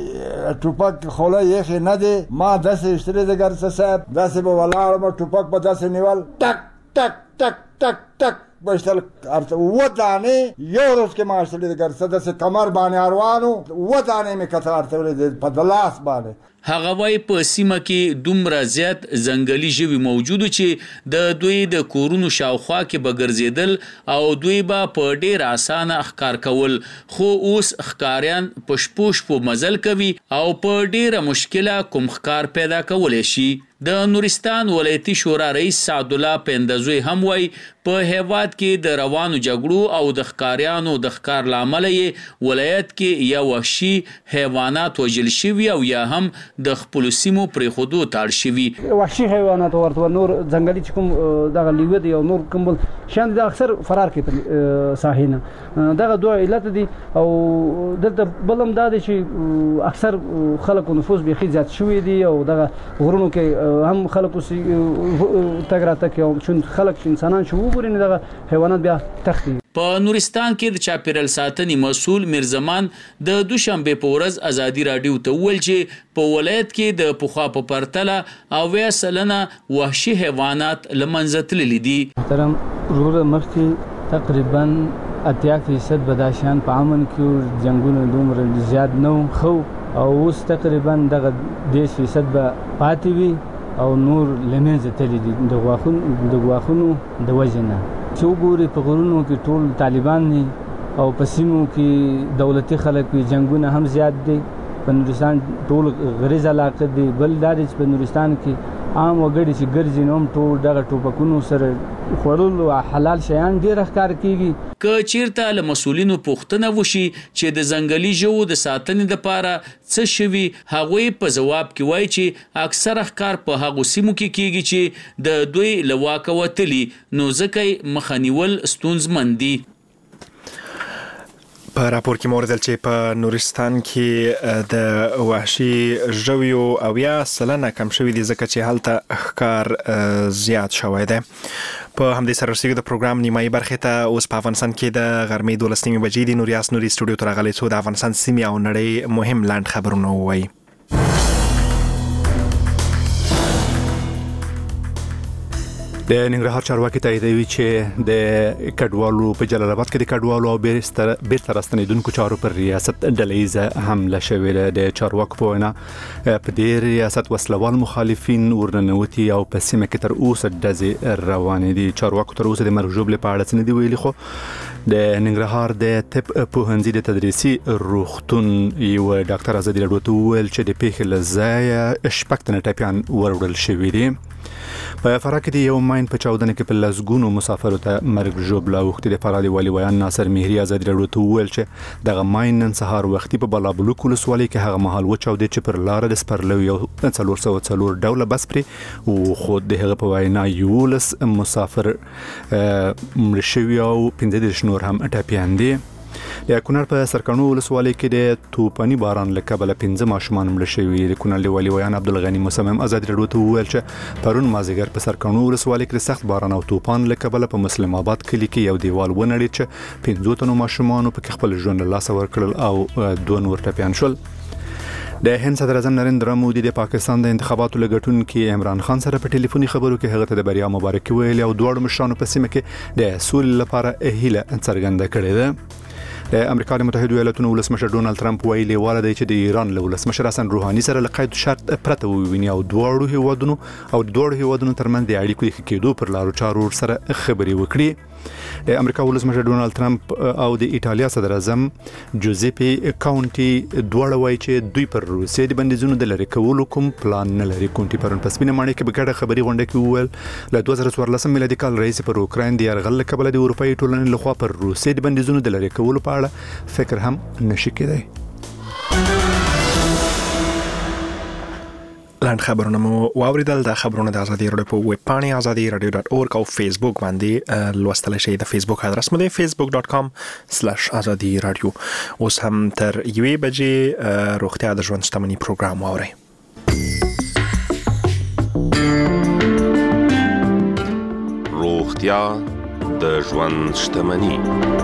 ټوپک خوله یې نه دي. ما داسې اشتل دي ګرسه صاحب داسې په ولاړه ما ټوپک په داسې نیول ټک ټک ټک ټک ټک بشتل ارته و دانه یو روز کې ما اشتل دي ګرسه داسې کمر باندې اروانو و دانه می کته ارته په دلاس باندې. هغه وای په سیمه کې دومره زیات ځنګلي ژوي موجود چې د دوی د کورونو شاوخوا کې به ګرځېدل او دوی به په ډیر اسانه ښکار کول. خو اوس ښکاریان په شپو شپو مزل کوي او په ډیره مشکله کوم ښکار پیدا کولی شي. د نورستان ولایتي شورا رئیس سعد الله پندزوی هم وای په هیواد کې د روانو جګړو او د ښکاریانو د ښکار لامل یې ولایت کې یا وحشي حیوانات وژل شوي او یا هم د خپل سیمو پرې خودو تاړ شوي. وحشي حیوانات ورته نور ځنګلي چې کوم دغه لیوه دی او نور کوم شان د اکثر فرار کوي ساحینه دغه دوه علت دي او دلته بلم دا دي چې اکثر خلکو نفوس بيخي زیات شوی دي او دغه غرونو کې هم خلکو سي تګ راتګ یو چون خلک انسانان شو وګوري دغه حیوانات بیا تختی. په نورستان کې د چاپیریال ساتنې مسؤل میرزمان د دوشنبه په ورځ ازادي رادیو ته وویل چې په ولایت کې د پخوا په پرتله اویا سلنه وحشي حیوانات له منځه تللي دي. محترم روره مخکې تقریبا اتیا فیصد بداشان په امن کې جنگونو دومره زیات نه خو او اوس تقریبا دغه دیش فیصد به پاتې وي او نور لمنځه تللی دي د غواخونو د غواخونو د وجې نه چې وګوري په غرونو کې ټول طالبان دي او په سیمو کې دولتي خلک وي جنګونه هم زیات دي په نورستان ټول غریز علاقه دي بل دا چې په نورستان کې عام وګړي چې ګرځي نوم ټول دغه ټوپکونو سره خوړل او حلال شیان ډیر ښکار کیږي که چیرته له مسولینو پوښتنه وشي چې د ځنګلي ژوو د ساتنې لپاره څه شوي هغوی په ځواب کې وایي چې اکثره ښکار په هغو سیمو کې کیږي چې د دوی له واکه وتلي نو ځکه یې مخه نیول ستونزمن دي. په راپور کې موردل چې په نورستان کې د وحشي ژویو اویا سلنه کم شوی دي ځکه چې هلته ښکار زیات شوی دی. په همدې سره رسیدو د پروګرام نیمایي برخې ته اوس په افغانستان کې د غرمې دولس نیمې بجې دي. نوریاس نوري سټوډیو ته راغلی څو د افغانستان سیمې او نړۍ مهم لاند خبرونه ووایي. د ننګرهار چارواکي تاییدوي چې د کډوالو په جلال آباد کې د کډوالو او بیرته راستنېدونکو چارو پر ریاست ډلهیزه حمله شوې ده. د چارواکو په وینا په دې ریاست وسلوال مخالفین ورننوتي او په سیمه کې تر اوسه ډزې روانې دي. چارواکو تر اوسه د مرګ ژوبلې په اړه څه نه دي ویلي، خو د ننګرهار د طب پوهنځي د تدریسي روغتون یو ډاکټر ازادي راډیو ته وویل چې د پیښې له ځایه شپږ تنه ټپیان وروړل شوي دي. په فراه کې د یو ماین په چاودنه کې په لسګونو مسافرو ته مرګ ژوبله اوښتې. د فراه د والي ویان ناصر مهري ازادي راډیو ته وویل چې دغه ماین نن سهار وختي په بالابلوک ولسوالۍ کې هغه مهال وچاودېد چې پر لاره د سپرلو یو څلور سوه څلور ډوله بس پرې و، خو د هغه په وینا یولس مسافر مړه شوي او پنځه دېرش نور هم ټپیان دي. د کونړ په سرکانو ولسوالۍ کې د توپاني باران له کبله پنځه ماشومان مړه شوي. د کونړ د والي ویان عبدالغني مصمم ازادي راډیو ته وویل چې پرون مازدیګر په سرکانو ولسوالۍ کې د سخت باران او توپان له کبله په مسلم آباد کلي کې یو دیوال ونړېد چې پنځو تنو ماشومانو پکې خپل ژوند له لاسه ورکړل او دوه نور ټپیان شول. د هند صدر اعظم نریندرا مودي د پاکستان د انتخاباتو لګټونکي عمران خان سره په ټلیفوني خبرو کې هغه ته د بریا مبارکي ویلې او دواړو مشرانو په سیمه کې د سولې لپاره هیله څرګنده کړې ده. د امریکا د متحده ایالاتونو ولسمشر ډونالد ټرمپ ویلي واله دی چې د ایران له ولسمشر حسن روحاني سره له قید شرط پرته وویني او دواړو هیوادونو او دواړو هیوادونو ترمنځ د اړیکو د ښه کېدو پر لارو چارو سره خبرې وکړي. د امریکا ولسمشر ډونالد ټرمپ او د ایټالیا صدر اعظم جوزيپي کاونټي دواړه وایي چې دوی پر روسیې د بندیزونو د لرې کولو کوم پلان نه لري. کاونټي پرون په سپینه ماڼۍ کې په ګډه خبري غونډه کې وویل له دوه زره څوارلسم میلادي کال راهیسې پر اوکراین د یرغل له کبله د اروپایي ټولنې لخوا پر روسیې د بندیزونو د لرې کولو په اړه فکر هم نشي کېدای. لاند خبرونه مو واوریدل. د خبرونه د ازادي راډیو په ویب پاڼه ازادي راډیو ډاټ اورګ او فیسبوک باندې لوستل شي. د فیسبوک ادرس مو دی facebook dot com slash ازادي راډیو. اوس هم تر یوې بجې روغتیا د ژوند شتمنۍ پروګرام واورئ. روغتیا د ژوند شتمنۍ.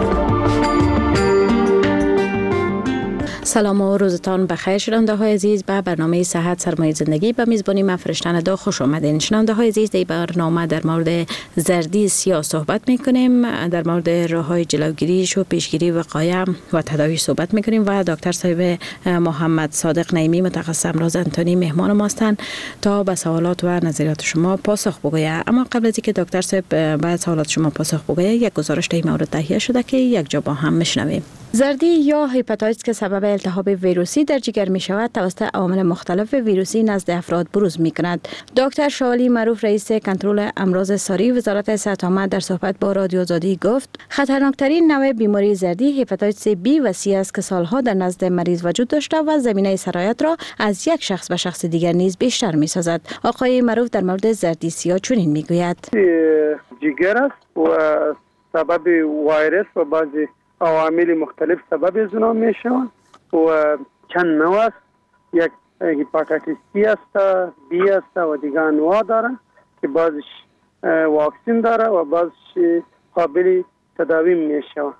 سلام و روزتان بخیر شنونده های عزیز. به برنامه صحت سرمایه زندگی به میزبانی من فرشتن دا خوش آمدین. شنونده های عزیز، در برنامه در مورد زردی سیاه صحبت میکنیم، در مورد راههای جلوگیریش و پیشگیری وقایع و تداوی صحبت میکنیم و دکتر صاحب محمد صادق نعیمی متخصص امراض انتانی مهمان ما هستند تا به سوالات و نظریات شما پاسخ بگوید. اما قبل از اینکه دکتر صاحب بعد سوالات شما پاسخ بگوید، یک گزارش در این مورد تهیه شده که یک جا با هم میشنویم. زردی یا هپاتیتس که سبب التهاب ویروسی در جگر می شود توسط عوامل مختلف ویروسی نزد افراد بروز می کند. دکتر شالی معروف رئیس کنترل امراض ساری وزارت صحت عامه در صحبت با رادیو آزادی گفت خطرناکترین نوع بیماری زردی هپاتیتس بی و سی است که سالها در نزد مریض وجود داشته و زمینه سرایت را از یک شخص به شخص دیگر نیز بیشتر می سازد. آقای معروف در مورد زردی سیاه چنین می گوید: جگر است و سبب ویروس و بعضی عوامل مختلف سبب از اون می شوند و چند نوع است. یک هپاتیتس سی است، بی است و دیگه انواع داره که بعضش واکسین داره و بعضش قابل تداوی می شود.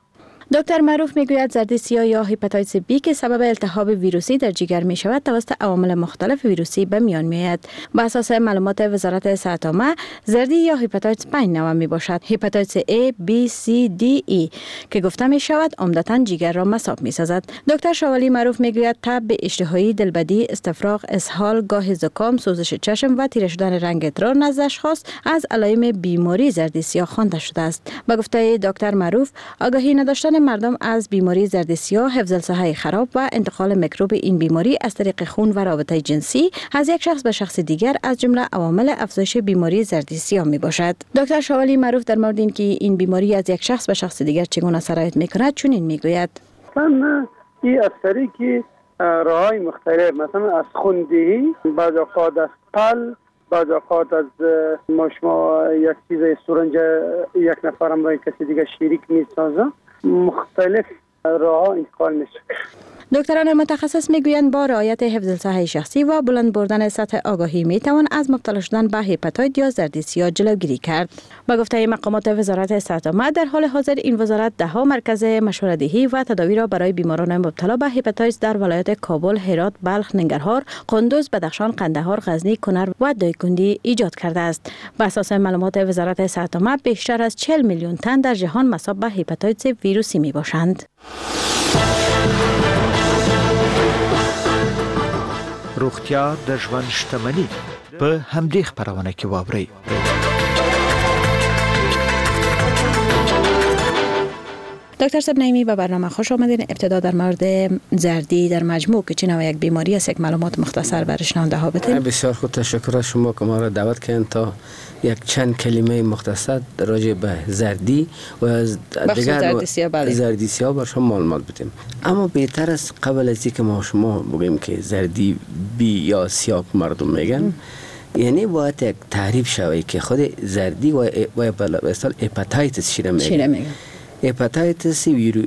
دکتر معروف میگوید زردی سیاه یا هپاتیتس بی که سبب التهاب ویروسی در جگر می شود توسط عوامل مختلف ویروسی به میان می آید. بر اساس معلومات وزارت صحت عامه زردی یا هپاتیتس پنج نوع می باشد. هپاتیتس A, B, C, D, E که گفته می شود عمدتاً جگر را مصاب می سازد. دکتر شاولی معروف میگوید تب، اشتهایی، دلبدی، استفراغ، اسهال، گاه زکام، سوزش چشم و تیره شدن رنگ ادرار نزد اشخاص از علائم بیماری زردی سیاه خوانده شده است. با گفته دکتر معروف آگاهی نداشتن مردم از بیماری زردی سیاه، حفظ الصحه خراب و انتقال میکروب این بیماری از طریق خون و رابطه جنسی از یک شخص به شخص دیگر از جمله عوامل افزایش بیماری زردی سیاه می باشد. دکتر شاولی معروف در مورد اینکه این بیماری از یک شخص به شخص دیگر چگونه سرایت میکند چنین میگوید: مثلا این از طریق راههای مختلف، مثلا از خوندهی، بعض اوقات از پل، بعض اوقات از مشما یک چیز سرنج یک نفرم با کسی دیگه شریک میسازه، مختلف راه انتقال میشه. دکتران متخصص میگویند با رعایت حفظ الصحه شخصی و بلند بردن سطح آگاهی میتوان از مبتلا شدن به هپاتیت یا زردی سیاه جلوگیری کرد. با گفته مقامات وزارت صحت عامه در حال حاضر این وزارت ده ها مرکز مشوره‌دهی و تداوی را برای بیماران مبتلا به هپاتیت در ولایت کابل، هرات، بلخ، ننگرهار، قندوز، بدخشان، قندهار، غزنی، کنر و دایکنډي ایجاد کرده است. بر اساس معلومات وزارت صحت عامه بیشتر از چهل میلیون تن در جهان مصاب به هپاتیت ویروسی میباشند. روغتیا د ژوند شتمني په همدې خبرونه کې واورئ. دکتر صاحب نعیمی به برنامه خوش آمدین. ابتدا در مورد زردی در مجموع که چه نوع یک بیماری است یک معلومات مختصر برای شنونده ها بدین. بسیار خوب، تشکر از شما که ما را دعوت کردین تا یک چند کلمه مختصر راجع به زردی و از دیگر زردی سیاه بله. زردی سیاه بر شما معلومات بدیم. اما بهتر است قبل از اینکه ما شما بگیم که زردی بی یا سیاه مردم میگن، یعنی باید یک تعریف شوی که خود زردی و و به اصطلاح هپاتیتس چی میگن. هپاتیتس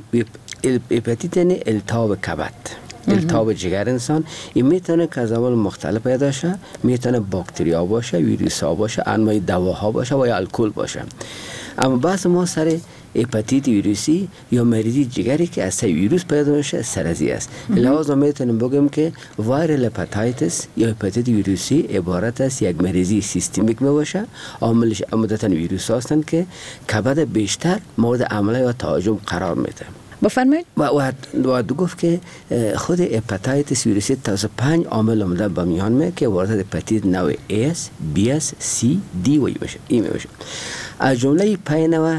هپاتیت یعنی التهاب کبد، التهاب جگر انسان. این میتونه که از اول مختلف پیدا شه، میتونه باکتریا باشه، ویروس ها باشه، انواع دواها باشه و یا الکل باشه. اما بحث ما سر هپاتیت ویروسی یا مریضی جگری که از ویروس پیدا میشه سرطانی است. لازم میتونیم بگیم که وایرال هپاتیتس یا هپاتیت ویروسی عبارت است یک مریضی سیستمیک میباشه. عاملش عمدتاً ویروس هستند که کبد بیشتر مورد حمله و تهاجم قرار میده. بفرمایید. و و دو گفت که خود هپاتیتس ویروسی توسط پنج عامل عمده به میان میاد که عبارت هپاتیت نوع A، B، C، D و E میشه. ای میشه. از جمله پنج نوع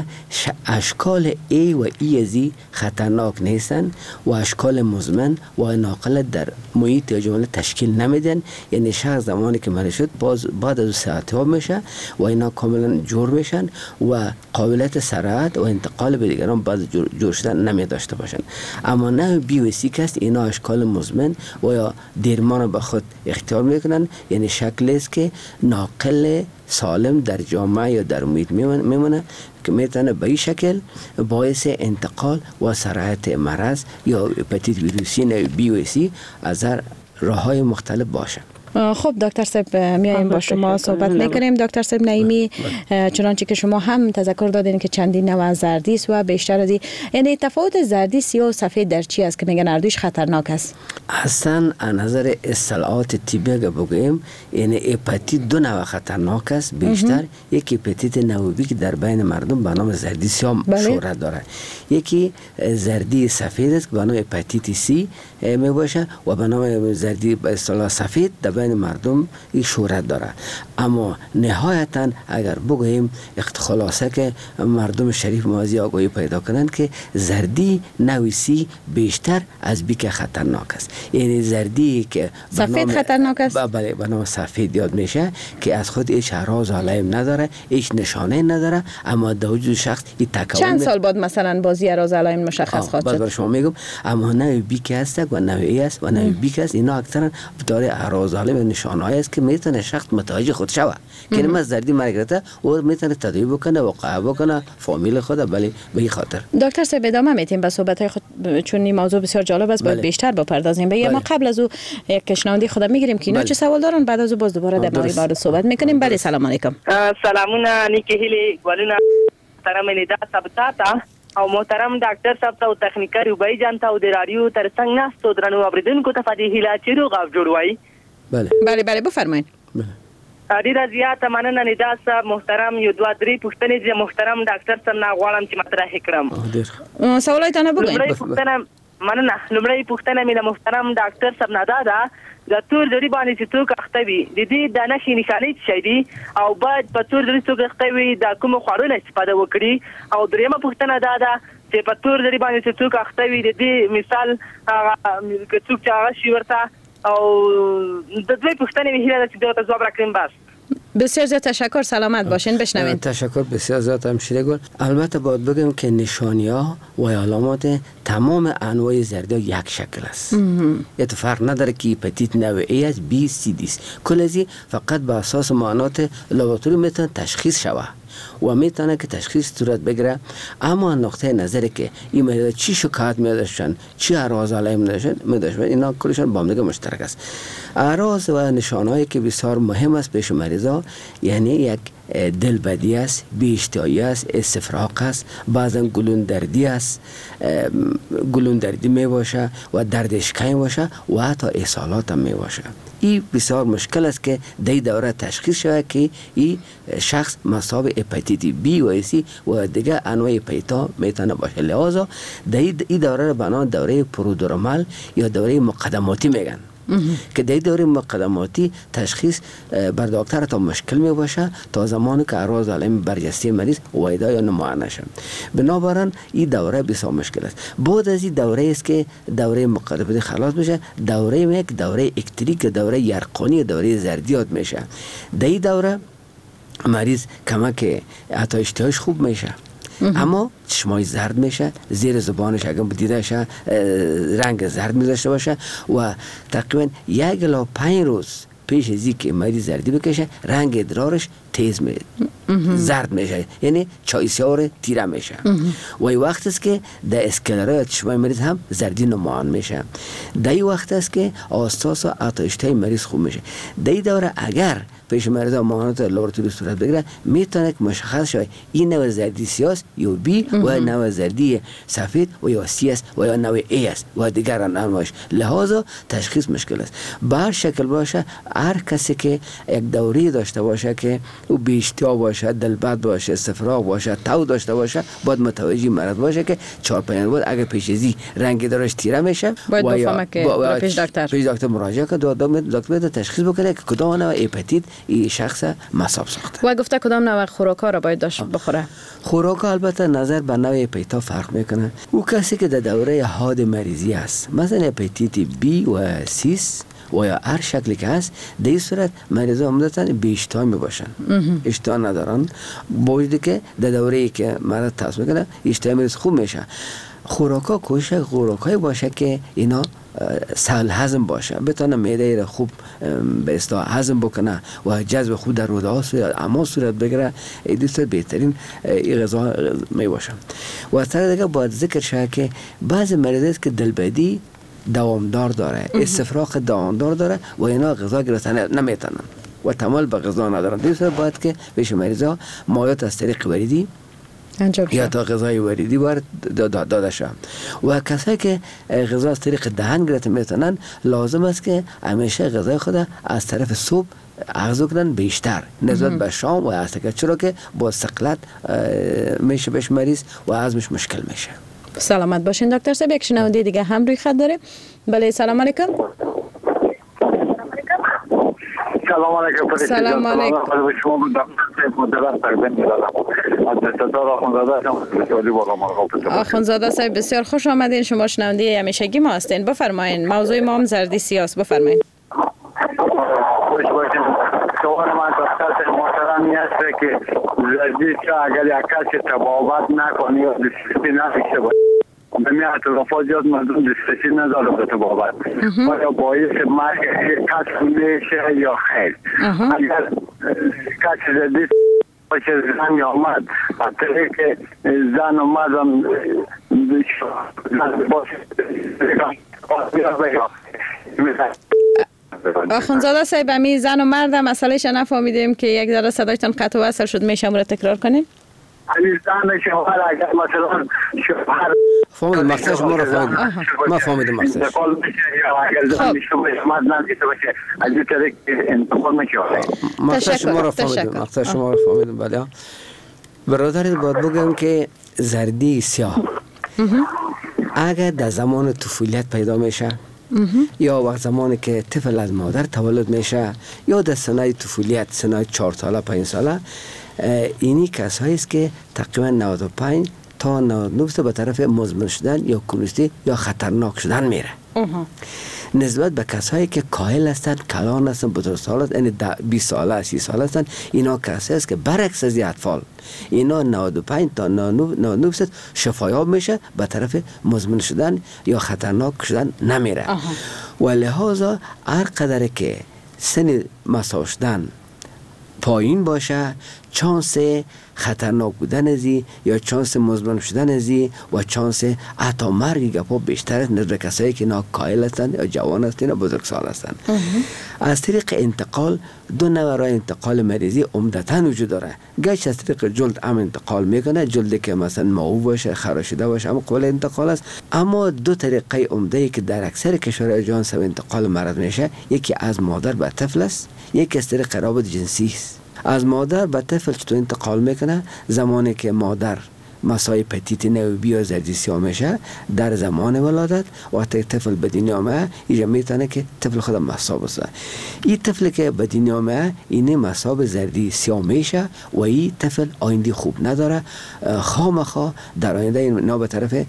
اشکال A و E ازی خطرناک نیستن و اشکال مزمن و ناقل در محیط جمله تشکیل نمیدن. یعنی شخص زمانی که مریض شد باز بعد از صحتیاب میشه و اینا کاملا جور میشن و قابلیت سرعت و انتقال به دیگران بعد جور شدن نمی داشته باشن. اما نه بی و سی کست اینا اشکال مزمن و یا دیرمان به خود اختیار میکنن. یعنی شکلی است که ناقل سالم در جامعه یا در محیط میمونه که میتونه به این شکل باعث انتقال و سرعت مرض یا هپاتیت ویروسی نوع بی و سی از راه های مختلف باشه. خب دکتر صاحب میایم با شما صحبت میکنیم. دکتر صاحب نعیمی، چنانچه که شما هم تذکر دادین که چندین نوع زردی است و بیشتر از این، یعنی تفاوت زردی سیاه و سفید در چی است که میگن هر دوش خطرناک است؟ اصلا از نظر اصطلاحات طبی اگه بگوییم یعنی هپاتیت دو نوع خطرناک است بیشتر. یکی هپاتیت نوعی که در بین مردم به نام زردی سیاه شهرت داره. یکی زردی سفید است که به نام هپاتیت سی می باشه و به نام زردی به اصطلاح سفید در بین مردم این شهرت داره. اما نهایتا اگر بگوییم خلاصه که مردم شریف موازی آگاهی پیدا کنند که زردی نوع سی بیشتر از بی که خطرناک است. یعنی زردی که سفید خطرناک است، بله به نام سفید یاد میشه که از خود هیچ اعراض علائم نداره، هیچ نشانه نداره، اما در وجود شخص این تکون چند سال بعد مثلا بازی اعراض علائم مشخص خواهد شد. بعد شما میگم اما نوع بی که است و نوع ای است و نوع بی که است اینا اکثرا داره اعراض علائم و نشانه‌ای است که میتونه شخص متوجه خود شوه که من زردی مرگرته و میتونه تداوی بکنه و قهوه بکنه فامیل خود. بله به این خاطر دکتر صاحب ادامه میتیم به صحبت خود چون این موضوع بسیار جالب است. باید بیشتر بپردازیم به. ما قبل از او یک شنونده خودم میگیریم که اینا چه سوال دارن، بعد از او باز دوباره در مورد بعد صحبت میکنیم. بله سلام علیکم. سلامونه نیکی هیلی ګلونه سره مې لیدا سبتاتا او محترم ډاکټر صاحب ته او تخنیکر وبای جان ته او د رادیو ترڅنګ ناستو درنو اوریدونکو ته فدی هیله چې روغ او جوړ وای. بله بله بله بفرمایئ. ډیره زیاته مننه ندا صاحب محترم. یو دوه درې پوښتنې چې محترم ډاکټر صاحب نه غواړم چې مطرح کړم. سوالات نه بګئ. لومړی پوښتنه مننه لومړی پوښتنه مې د محترم ډاکټر صاحب نه ده د تور جړی باندې چې څوک اخته وي د دې د نشي نشانې څه دي او باید په تور جړی څوک اخته وي د کوم خوړو استفاده وکړي. او دریمه پوښتنه دا ده چې په تور جړی باندې چې څوک اخته وي د دې مثال هغه څوک چې هغه شي ورته او د دوی پوښتنې مې هیله ده چې دوی ته ځواب راکړم. بس بسیار زیاد تشکر. سلامت باشین. بشنوین. تشکر بسیار زیاد همشیره گل. البته باید بگم که نشانی ها و علامات تمام انواع زردی ها یک شکل است. یه تو فرق نداره که هپاتیت نوع ای است بی سی دی است. کل از فقط به اساس معاینات لابراتوری میتونه تشخیص شود و میتونه که تشخیص صورت بگیره. اما نقطه نظری که این مریض چی شکایت میداشتن چی اعراض علائم میداشتن اینا کلشان با هم دیگه مشترک است. اعراض و نشانهایی که بسیار مهم است پیش مریضا یعنی یک دل بدی است، بی‌اشتهایی است، استفراغ است، بعضا گلون دردی است، گلون دردی می باشه و درد اشکهی باشه و حتی اسهالات هم می باشه. این بسیار مشکل است که در دوره تشخیص شود که این شخص مصاب هپاتیت بی و سی و دیگه انواع هپاتیت میتونه باشه. لذا در این دوره را به نام دوره پرودرمال یا دوره مقدماتی میگن که در دوره مقدماتی تشخیص بر دکتر تا مشکل می باشه تا زمانی که اعراض علائم برجسته مریض وایدا یا نمایان شد. بنابراین این دوره بسیار مشکل است. بعد از این دوره است که دوره مقدماتی خلاص میشه، دوره یک دوره اکتریک، دوره یرقانی، دوره زردیات میشه. در این دوره مریض کمک حتی اشتهاش خوب میشه اما چشمای زرد میشه، زیر زبانش اگر دیده شه رنگ زرد میذاشته باشه و تقریبا یک الی پنج روز پیش از اینکه مریض زردی بکشه رنگ ادرارش تیز می زرد میشه، یعنی چای سیاه تیره میشه و این وقت است که در اسکلرای چشمای مریض هم زردی نمایان میشه. در این وقت است که آستاس و آتش‌های مریض خوب میشه. در این دوره اگر پیش مریض معاینات لابراتوری صورت بگیره میتونه که مشخص شود این نوع زردی سیاه است یا بی و نوع زردی سفید و یا سی است و یا نوع ای است و دیگر انواعش. لذا تشخیص مشکل است. به هر شکل باشه هر کسی که یک دوره داشته باشه که او بی‌اشتها باشه، دلبد باشه، استفراغ باشه، تو داشته باشه باید متوجه مرض باشه که چهار پنج روز اگر پیش ازی رنگ دارش تیره میشه باید بفهمه که با پیش دکتر پیش دکتر مراجعه کنه دکتر تشخیص بکنه که کدام نوع هپاتیت این شخص مصاب ساخته. و گفته کدام نوع خوراک‌ها را باید داشت بخوره؟ خوراک البته نظر به نوع هپاتیت فرق میکنه. او کسی که در دوره حاد مریضی است مثلا هپاتیت بی و سی و یا هر شکلی که هست در این صورت مریضا عمدتاً بی اشتها می باشن، اشتها ندارن باید که در دوره‌ای که مرض تاثیر میکنه اشتها مریض خوب میشه. خوراکا کوشش خوراکایی باشه که اینا سهل هضم باشه، بتونه معده را خوب به اصطلاح هضم بکنه و جذب خوب در روده ها صورت اما صورت بگیره. این صورت بهترین این غذا می باشه. و از طرف دیگه باید ذکر شد که بعضی مریضا است که دلبدی دوامدار داره، استفراغ دوامدار داره و اینا غذا گرفتن نمیتونن و تمایل به غذا ندارن. دیگه باید که پیش مریضا مایعات از طریق وریدی یا تا غذای وریدی باید داده شد. و کسایی که غذا از طریق دهن گرفته میتونن لازم است که همیشه غذای خود از طرف صبح اخذ کنن بیشتر نسبت به شام و عصر، چرا که با ثقلت میشه بهش مریض و هضمش مشکل میشه. سلامت باشین دکتر صاحب. یک شنونده دیگه هم روی خط داره. بله سلام علیکم. سلام علیکم. سلام علیکم. شما مدرس تقدیم می‌کنم. از دستدار آخوندزاده هم آخوندزاده صاحب بسیار خوش آمدین. شما شنونده همیشگی ما هستین. بفرمایین. موضوع ما هم زردی سیاست. بفرمایین. خوش باشین. سوال من دکتر محترمی است که زردی چا اگر یک کسی تبابت نکنی یا دسترسی نفیشه باید به میاد رفا زیاد مردم دسترسی نداره به تبابت باید باعث مرگ کسی میشه یا خیر. اگر کسی زردی باشه زن یا مرد حتی که زن و مردم زن باشه آخوندزاده صاحب امی زن و مرد مسئلهش نفهمیدیم که یک ذره صدایتان قطع و وصل شد. میشه امور تکرار کنیم؟ عزیزان شوهر اگر مثلا شوهر فهمید مقصد شما رو فهمید ما فهمیدم مقصد انتقال میشه یا اگر زن شما شما نزدیک باشه از این طریق انتقال میشه مقصد شما رو فهمیدم مقصد شما رو فهمیدم. بله برادر باید بگم که زردی سیاه اگر در زمان طفولیت پیدا میشه یا وقت زمانی که طفل از مادر تولد میشه یا در سنای طفولیت سنای چهار ساله پنج ساله اینی کسایی است که تقریبا نود و پنج تا نود و نه به طرف مزمن شدن یا کلوستی یا خطرناک شدن میره. نسبت به کسایی که کاهل هستند، کلان هستند، بزرگسال هستند، یعنی بیست ساله سی ساله هستند، اینا کسایی است که برعکس از اطفال اینا نود و پنج تا نود و نه شفایاب میشه به طرف مزمن شدن یا خطرناک شدن نمیره. و لحاظا هر قدر که سن مساو شدن پایین باشه چانس خطرناک بودن ازی یا چانس مزمن شدن ازی و چانس حتی مرگ گپا بیشتر است نسبت کسایی که نا کایل هستند یا جوان هستند یا بزرگسال هستند. از طریق انتقال دو نوع راه انتقال مریضی عمدتاً وجود داره. گرچه از طریق جلد هم انتقال میکنه، جلدی که مثلا معوج باشه خراشیده باشه اما قابل انتقال است. اما دو طریقه عمده که در اکثر کشورهای جهان سبب انتقال مرض میشه، یکی از مادر به طفل است، یکی از طریق روابط جنسی است. از مادر به طفل چطور انتقال میکنه؟ زمانی که مادر مسای پتیت نوبی یا زردی سیاه میشه در زمان ولادت وقتی طفل به دنیا میاد اینجا میتونه که طفل خود مصاب است. این طفل که به دنیا میاد اینه مصاب زردی سیاه میشه و این طفل آینده خوب نداره، خامخا در آینده اینا به طرف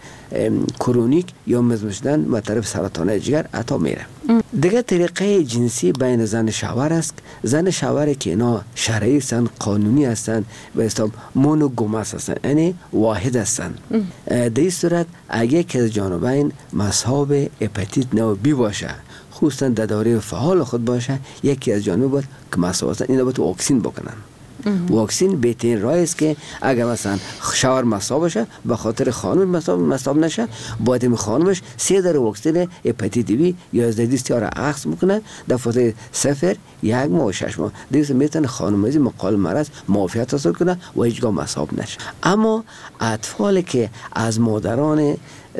کرونیک یا مزمن شدن به طرف سرطان جگر عطا میره. دیگه طریقه جنسی بین زن شوهر است. زن شوهر که اینا شرعی هستند، قانونی هستند، به حساب مونوگامس هستند، یعنی واحد هستند. در این صورت اگه که از جانبین مصاب هپاتیت نو بی باشه، خصوصا در دوره فعال خود باشه، یکی از جانب باید که مصاب هستند اینا باید واکسین بکنن. واکسین بهترین راه است که اگر مثلا شوهر مصاب باشه به خاطر خانم مصاب مصاب نشه، باید این خانمش سه در واکسن هپاتیت بی یا زردی سیاه را اخذ میکنه در فتره صفر یک ماه و شش ماه دیگه میتونه خانم از مقال مرض معافیت حاصل کنه و هیچگاه مصاب نشه. اما اطفالی که از مادران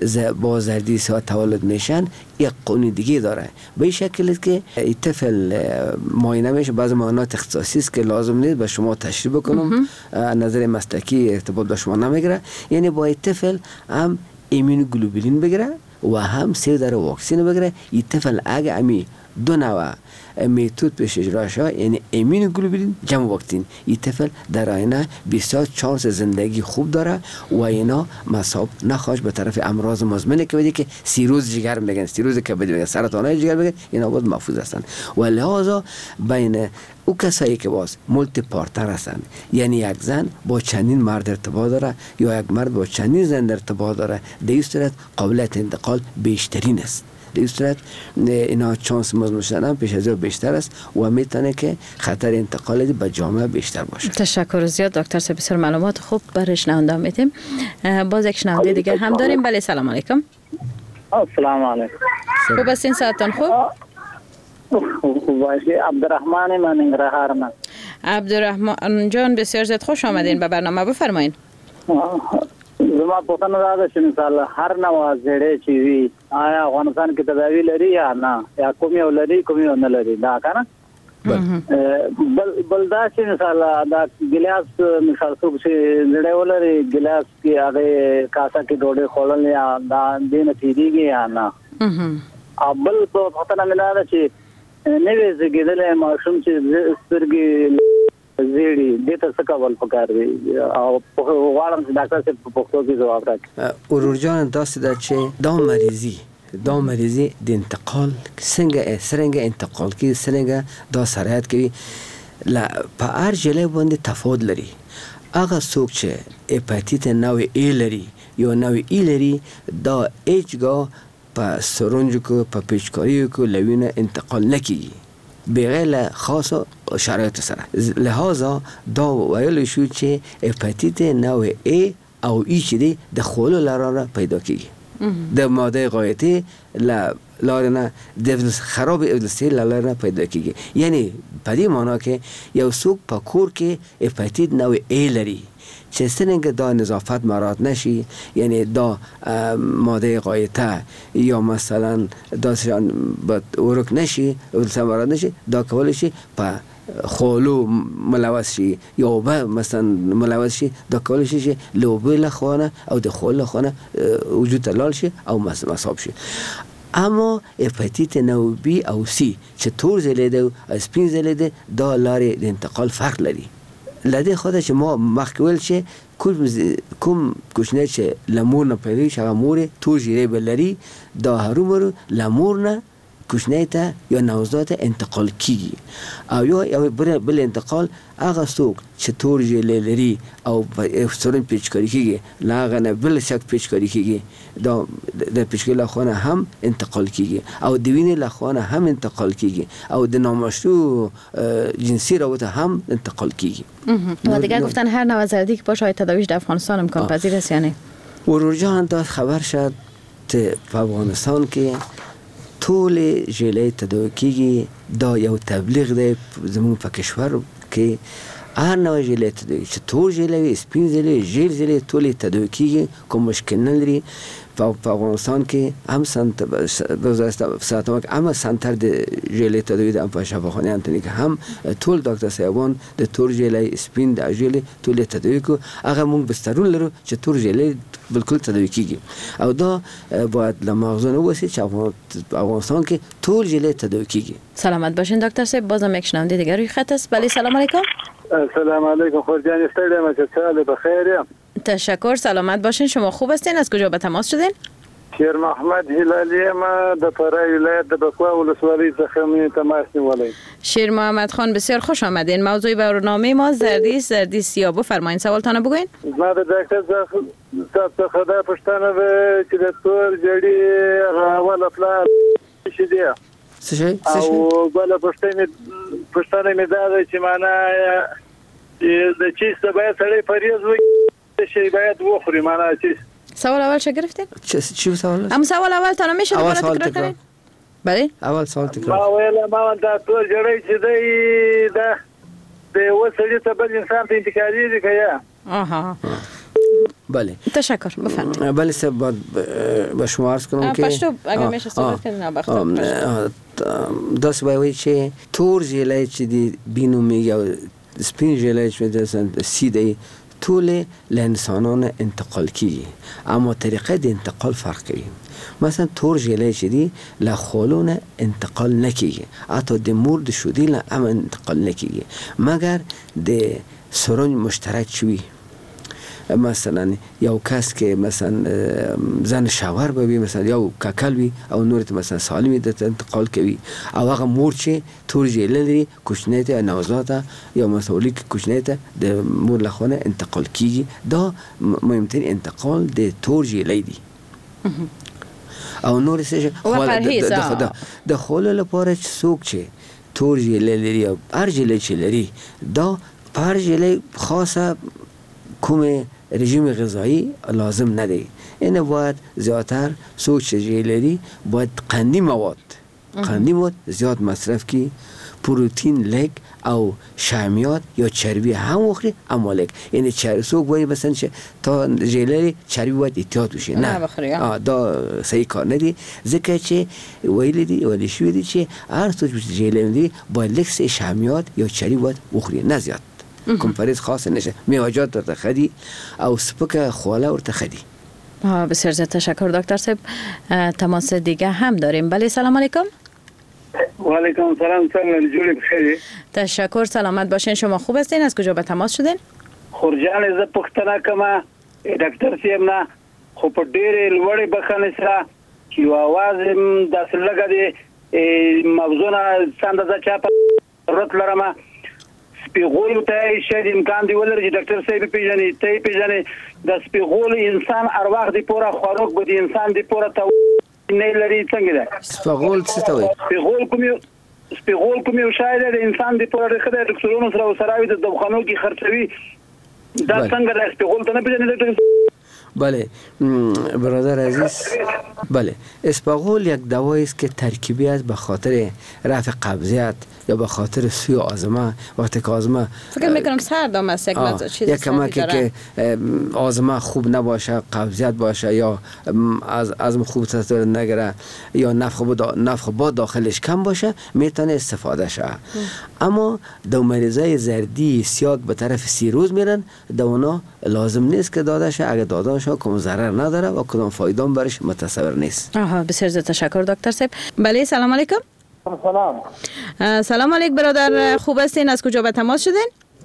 با زردی سیاه تولد میشن یک قانون دیگه داره، به این شکل است که این طفل معاینه میشه. بعضی معاینات اختصاصی است که لازم نیست به شما تشریح بکنم، نظر مسلکی ارتباط با شما نمیگیره. یعنی با این طفل هم ایمونوگلوبولین بگیره و هم سه در واکسین بگیره. این طفل اگه امی دو نوع میتود پیش اجرا شد، یعنی ایمونوگلوبولین جمع واکسین، این طفل در آینده بسیار چانس زندگی خوب داره و اینا مصاب نخواهد به طرف امراض مزمنه که بدی که سیروز جگر میگن، سیروز کبد میگن، سرطان جگر میگن، اینا بود محفوظ هستند. و لحاظا بین او کسایی که باز مولتی پارتنر هستند، یعنی یک زن با چندین مرد ارتباط داره یا یک مرد با چندین زن ارتباط داره، در این صورت قابلیت انتقال بیشترین است. در این صورت اینا چانس مزمن شدن پیش از بیشتر است و میتونه که خطر انتقال به جامعه بیشتر باشه. تشکر زیاد دکتر صاحب، بسیار معلومات خوب برای شنونده میتیم. باز یک شنونده دیگه هم داریم. بله سلام علیکم. السلام علیکم. خوب هستین؟ ساعتان خوب؟ وایسی عبدالرحمن من انگرهار من. عبدالرحمن جان بسیار زیاد خوش آمدین به برنامه، بفرمایید. زما پوښتنه دا ده چې مثال هر نوع زړې چې وي آیا افغانستان کې تداوی لري یا نه، یا کوم یو لري کوم یو نه لري، دا کنه بل بل دا چې مثال دا ګلاس مثال څوک چې زړې ولري ګلاس کې هغه کاسه کې ډوډۍ خوړل یا دا دینه تیریږي یا نه. او بل پوښتنه مې دا ده چې نوې زګیدلې ماشوم چې سترګې زیړی دته څه کول پکار دی او غواړم چې ډاکټر صاحب په پښتو کې ځواب راکړي. ورور جان داسې ده چې دا مریضي دا مریضي د انتقال څنګه څنګه انتقال کی څنګه دا سرایت کوي په هر جله باندې تفاوت لري. هغه څوک چې هپاتیت نوع ای لري یا نوع ای لري دا هیڅگاه په سرنج کو په پیچکاری کو لوینه انتقال نکیږي بغیر خاص شرایط سره. لحاظا دا ویل شو چې هپاتیت نوع ای او ای چې دی د خولو لراره پیدا کیږي. د ماده غایطه لا لارنه د خراب اودستی لارنه پیدا کیږي. یعنی په دې معنا کې یو څوک په کور کې هپاتیت نوع ای لري چې څنګه دا نظافت مراعات نشي، یعنی دا ماده غایطه یا مثلا دا ورک نشي اودستی مراعات نشي، دا کول شي په خولو ملوث شي یا اوبه مثلا ملوث شي، دا کول شي چې له اوبه له خانه او د خول له خانه وجود ته لاړ شي او مصاب شي. اما هپاتیت نوع بی او سی چې تور ځلې ده او سپین ځلې ده دا لارې د انتقال فرق لري. لدې خو چې ما مخکې ویل چې کوم کوچنی چې له مور نه پیدا شي هغه مور تور ژیړی به لري، دا هرومرو له مور نه کوچنی ته یا نوزاد انتقال کیږي. او یا یو بل انتقال هغه څوک چې تور ژیړی لري او سرن پیچکاری کیږي له هغه نه بل شک پیچکاری کیږي، دا د پیچکاری له خونه هم انتقال کیږي او د وینې له خونه هم انتقال کیږي او د نامشروع جنسی رابطه هم انتقال کیږي. و دیگه گفتن هر نوع زردی که باشه تداویش در افغانستان امکان پذیر است یا نه؟ ورور جان دا خبر شد په افغانستان کې ټول ژیړی تداوی کیږي. دا یو تبلیغ دی زموږ په کشور کې هر نوع ژیړی تداوی چې تور ژیړی سپین ژیړی ژیړ ژیړی ټول تداوی کیږي، کوم مشکل نه لري. په افغانستان کې هم سنت وزارت صحت هم سنتر د ژیړی تداوی د په شفاخانه انتونی کې هم ټول ډاکټر صاحبان د تور ژیړی سپین د ژیړی ټول تداوی کو. هغه موږ بسترون لرو چې تور ژیړی بالکل تداوی کیږي او دا باید لمغزون وسی چې افغانستان کې ټول ژیړی تداوی کیږي. سلامت باشین دکتر صاحب. بازم یک شنونده دیگر روی خط است. بله سلام علیکم. سلام علیکم خورجان استادم چه حال بخیر؟ تشکر. سلامت باشین. شما خوب هستین؟ از کجا به تماس شدین؟ شیر محمد هلالی ما د فرای ولایت د بکوا ولسوالی څخه می تماس نیولای. شیر محمد خان بسیار خوش آمدین. موضوع برنامه ما زردی زردی سیاه. بفرمایید سوالتان بگوین. ما د ډاکټر صاحب څخه دا پښتنه چې د تور جړی راول خپل شي دی. څه شي؟ او بل پښتنه پښتنه می دا چې معنا د چیز باید سړی فریض وي شي باید وخوري معنا چیز. سوال اول چه گرفتین؟ چی سوال؟ هم سوال اول تا نمیشه دوباره تکرار کنین؟ بله؟ اول سوال تکرار. ما ویل ما دا تور جړی چې دی دا د وسړي ته بل انسان ته انتقالي دي که آها. بله. تشکر. بفرمایید. بله سب باید به شما عرض کنم که پشتو اگر میشه صحبت کنین نباختم. داست باید چې تور ژیړی چې دی بینو میگه او سپین ژیړی چې دی سی دی طول لانسانان انتقال کیږي اما طریقه د انتقال فرق کوي. مثلا تور ژیړی چې دی له خولونه انتقال نکیږي، حتی د مور د شودي له هم انتقال نکیږي مگر د سرنج مشترک شوی. مثلا یو کس که مثلا زن شاور بوي مثلا یو ککل وي او نور ته مثلا سالمی د انتقال کوي او هغه مور چې تور ژیړی لري کوچنی ته نوزاده یا مسؤلی کوچنی ته د مور له خونه انتقال کیږي. دا مهمترین انتقال د تور ژیړی دی. او نور څه خو د خول لپاره چې څوک چې تور ژیړی لري او هر ژیړی چې لري دا پر ژیړی خاصه کومه رژیم غذایی لازم ندهی. این باید زیادتر سوچ جیلری باید قندی مواد قندی مواد زیاد مصرف کی، پروتین لگ او شحمیات یا چربی هم وخوری اما لگ. یعنی چربی سوک باید مثلا تا جیلری چربی باید احتیاط بشه. نه بخوری دا صحیح کار ندی ذکر چه ویلی دی ولی شوی دی چه هر سوچ جیلری دی باید لکس شحمیات یا چربی باید وخوری نه زیاد. کمپریز خاص نشه میوه‌جات ورته خدي او سپک خواله ورته خدي. بسیار زیاد تشکر دکتر صاحب. تماس دیگه هم داریم. بله سلام علیکم. و علیکم السلام. سلام جوړ بخیر. تشکر. سلامت باشین. شما خوب هستین؟ از کجا به تماس شدین؟ خورجان ز پښتنه کما ډاکټر صاحب نه خو په ډېر لوړې بخنه سره چې आवाज د سلګه دی موضوعنا څنګه چا په رات لرمه سپیغول ته شاید امکان دی ولر چې ډاکټر صاحب پیژنې ته پیژنې د سپیغول انسان ارواح دی پورا خوراک به دی انسان دی پورا ته نه لري څنګه ده سپیغول څه ته وایي؟ سپیغول کوم سپیغول کوم شاید د انسان دی پورا د خدای ډاکټرونو سره وسراوي د دواخانو کې خرڅوي دا څنګه د سپیغول ته نه پیژنې ډاکټر بله برادر عزیز، بله اسپاغول یک دوایی است که ترکیبی است به خاطر رفع قبضیت یا به خاطر سوی آزمه. وقتی که آزمه فکر میکنم سردم است، یک مزه چیز یک کمکی که آزمه خوب نباشه، قبضیت باشه یا از از خوب تصدر نگره یا نفخ بود نفخ با داخلش کم باشه میتونه استفاده شه. اما دو مریضای زردی سیاگ به طرف سیروز میرن، دونا لازم نیست که داده شه. اگه داده شه کم ضرر نداره و کدام فایده هم برش متصور نیست. آها بسیار زیاد تشکر دکتر صاحب. بله سلام علیکم. سلام. سلام علیکم برادر، خوب هستین؟ از کجا به تماس شدین؟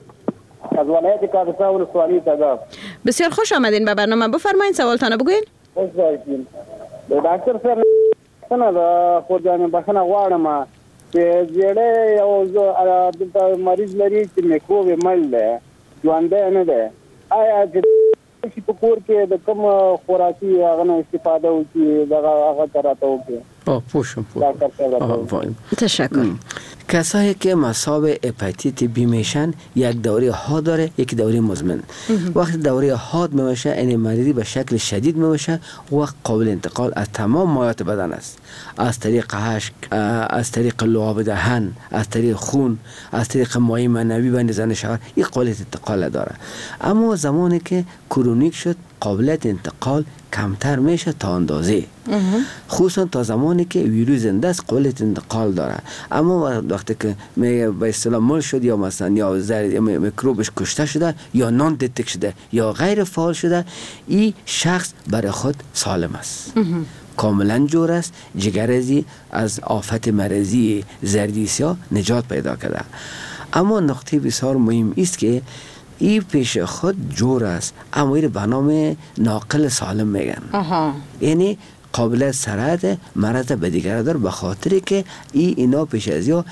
از ولایت کاپیسا ولسوالی تگاب. بسیار خوش آمدین به برنامه، بفرمایید سوالتان بگوین. خوش باشین. ډاکټر صاحب څنګه د خورجان بخنه غواړم چې زیړې یو د مریض لري چې میکروب مل ده ژوند نه ده، آیا چې په کور کې د کوم خوراکي هغه نه استفاده وکړي دغه هغه تراته وکړي؟ آه پوشم پوشم. تشکر. کسایی که مصاب هپاتیت بی میشن یک دوره حاد داره، یک دوره مزمن. وقتی دوره حاد میشه این مریضی به شکل شدید میشه، وقت قابل انتقال از تمام مایات بدن است، از طریق هشک، از طریق لعاب دهن، از طریق خون، از طریق مایع منوی و نزن شعر، این قابلیت انتقال داره. اما زمانی که کرونیک شد قابلیت انتقال کمتر میشه تا اندازه، خصوصا تا زمانی که ویروس زنده است قابلیت انتقال داره. اما وقتی که به اصطلاح مل شد یا مثلا یا زر یا میکروبش کشته شده یا نان دیتک شده یا غیر فعال شده، این شخص برای خود سالم است، کاملا جور است، جگرزی از آفت مرضی زردی سیاه نجات پیدا کرده. اما نقطه بسیار مهم است که این پیش خود جور است، اما این به نام ناقل سالم میگن. یعنی قابل سرعت مرض به دیگر داره، به خاطر که این اینا پیش از یا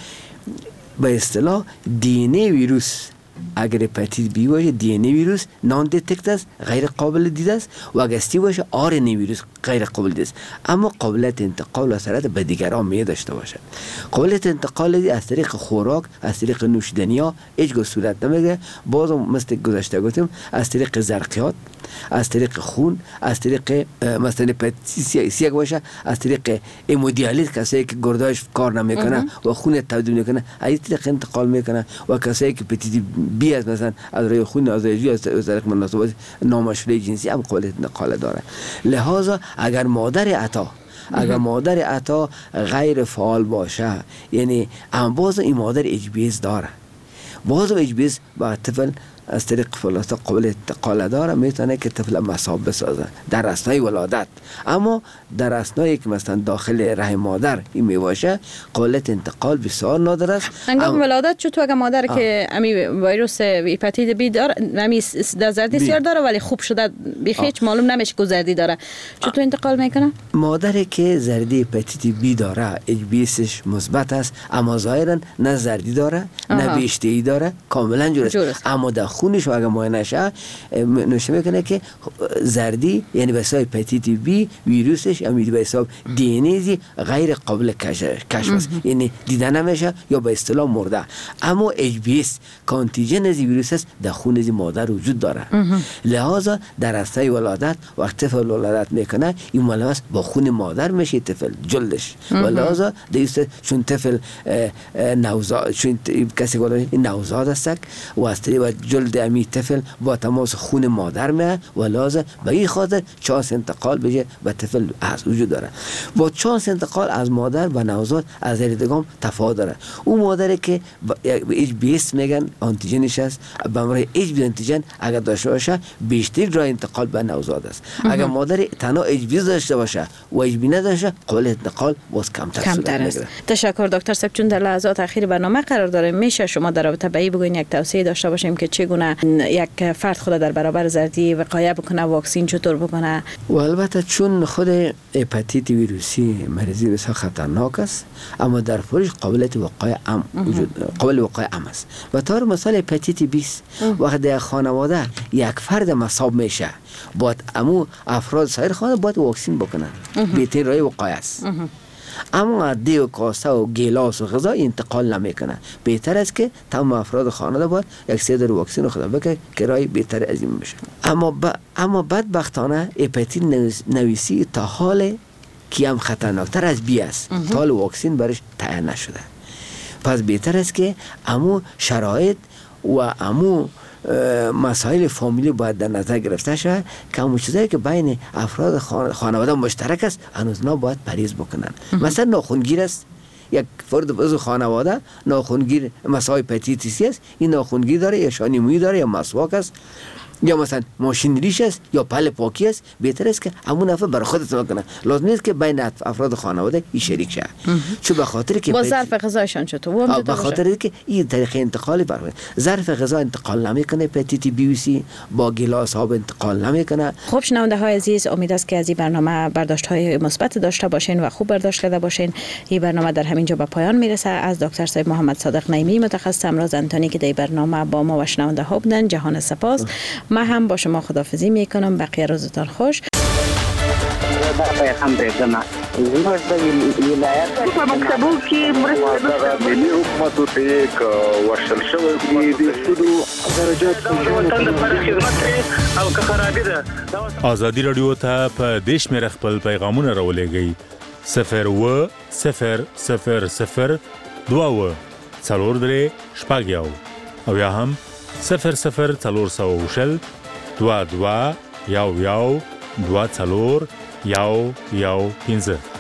به اصطلاح دینه ویروس، اگر هپاتیت بی باشه دینه ویروس نان دیتکت است، غیر قابل دید است، و اگر سی باشه آر ان ویروس غیر قابل دید است، اما قابلیت انتقال و سرعت به دیگران می داشته باشه. قابلیت انتقال از طریق خوراک، از طریق نوشیدنی ها هیچ گونه صورت نمیگیره. بازم مثل گذشته گفتیم از طریق زرقیات، از طریق خون، از طریق مثلا هپاتیت سی باشه از طریق همودیالیز، کسایی که گردهش کار نمیکنه و خون تبدیل میکنه از طریق انتقال میکنه، و کسایی که هپاتیت بی از مثلا از روی خون از روی از طریق مناسبات نامشروع جنسی هم قابلیت انتقال داره. لذا اگر مادر عطا اگر مادر عطا غیر فعال باشه، یعنی هم باز این مادر اچ بی اس داره، باز اچ بی اس با طفل از طریق فلاسفه قابل انتقال داره، میتونه که طفل مصاب بسازه در اثنای ولادت. اما در اثنایی که مثلا داخل رحم مادر این میباشه قابلیت انتقال بسیار نادر است. هنگام ولادت چطور اگه مادر آه. که امی ویروس هپاتیت بی داره، امی زردی سیار داره ولی خوب شده بخیچ معلوم نمیشه که زردی داره، چطور انتقال میکنه؟ مادری که زردی هپاتیت بی داره اچ بی اسش مثبت است، اما ظاهرا نه زردی داره نه بیشتری داره، کاملا جور است. اما در خونش اگه معاینه شه نوشته میکنه که زردی یعنی به حساب هپاتیت بی ویروسش امید به حساب دی ان ای غیر قابل کشف است، یعنی دیده نمیشه یا به اصطلاح مرده. اما اچ بی اس کانتیجن از ویروس است در خون از مادر وجود داره. لذا در اثنای ولادت وقت طفل ولادت میکنه این ملوث با خون مادر میشه طفل جلدش، و لذا دیست چون طفل نوزاد چون کسی که نوزاد است و از طریق جلد امی طفل با تماس خون مادر میه، و لازم به این خاطر چانس انتقال بشه به طفل از وجود داره. با چانس انتقال از مادر به نوزاد از دیدگام تفاوت داره. اون مادری که اچ بی اس میگن آنتیژنش است، به امر اچ بی آنتیژن اگر داشته باشه بیشتر راه انتقال به نوزاد است. اگر مادر تنها اچ بی داشته باشه و اچ بی نداشته قابل انتقال باز کمتر کمتر است. تشکر دکتر صاحب. چون در لحظات اخیر برنامه قرار داره، میشه شما در رابطه با این بگوین یک توصیه داشته باشیم که چگونه یک فرد خود در برابر زردی وقایه بکنه، واکسین چطور بکنه؟ و البته چون خود هپاتیت ویروسی مریضی بسیار خطرناک است، اما در فرش قابلیت وقایع عام وجود قابل وقایع عام است. و طور مثال هپاتیت بیست وقتی در خانواده یک فرد مصاب میشه، باید امو افراد سایر خانواده باید واکسین بکنن، بهترین راه وقایع است. اما دیو کاسه و گیلاس و غذا انتقال نمیکنه. بهتر است که تمام افراد خانواده باید یک سه دور واکسن خود بگیرن که راه بهتر از این بشه. اما ب... اما بدبختانه هپاتیت نویسی تا حال که هم خطرناکتر از بی است. تا حال واکسن برش تعیین نشده. پس بهتر است که امو شرایط و امو مسائل فامیلی باید در نظر گرفته شود که همون چیزایی که بین افراد خانواده مشترک است هنوز نا باید پرهیز بکنن. مثلا ناخونگیر است، یک فرد عضو خانواده ناخونگیر مسائل هپاتیتیس است، این ناخونگیر داره یا شانه مویی داره یا مسواک است یا مثلا ماشین ریش است یا پل پاکی است، بهتر است که همون نفر برای خودت بکنه. لازم نیست که بین افراد خانواده این شریک شه. چون به خاطر که با ظرف غذایشان چطور؟ به خاطر که این طریق انتقالی برای ظرف غذا انتقال نمیکنه. هپاتیت بی و سی با گلاس آب انتقال نمیکنه. خب شنونده های عزیز، امید است که از این برنامه برداشت های مثبت داشته باشین و خوب برداشت کرده باشین. این برنامه در همین جا به پایان میرسه. از دکتر صاحب محمد صادق نعیمی متخصص امراض انتانی که در برنامه با ما و شنونده ها بودن جهان سپاس. من هم با شما خداحافظی میکنم. بقیه روزتان خوش. پیغام برېږدم زموږ د ولایت په مکتبو کې مرسته ملي حکومتو ته ورشل شوی دي د سودو درجات وطن لپاره خدمت او که خرابې ده. ازادي رادیو ته په دیش مې خپل پیغامونه راولېږئ صفر و صفر صفر صفر دوه و څلور درې شپږ یو او یا هم صفر صفر څلور سوه شل دوه دوه یو یو دوه څلور یو یو پنځه.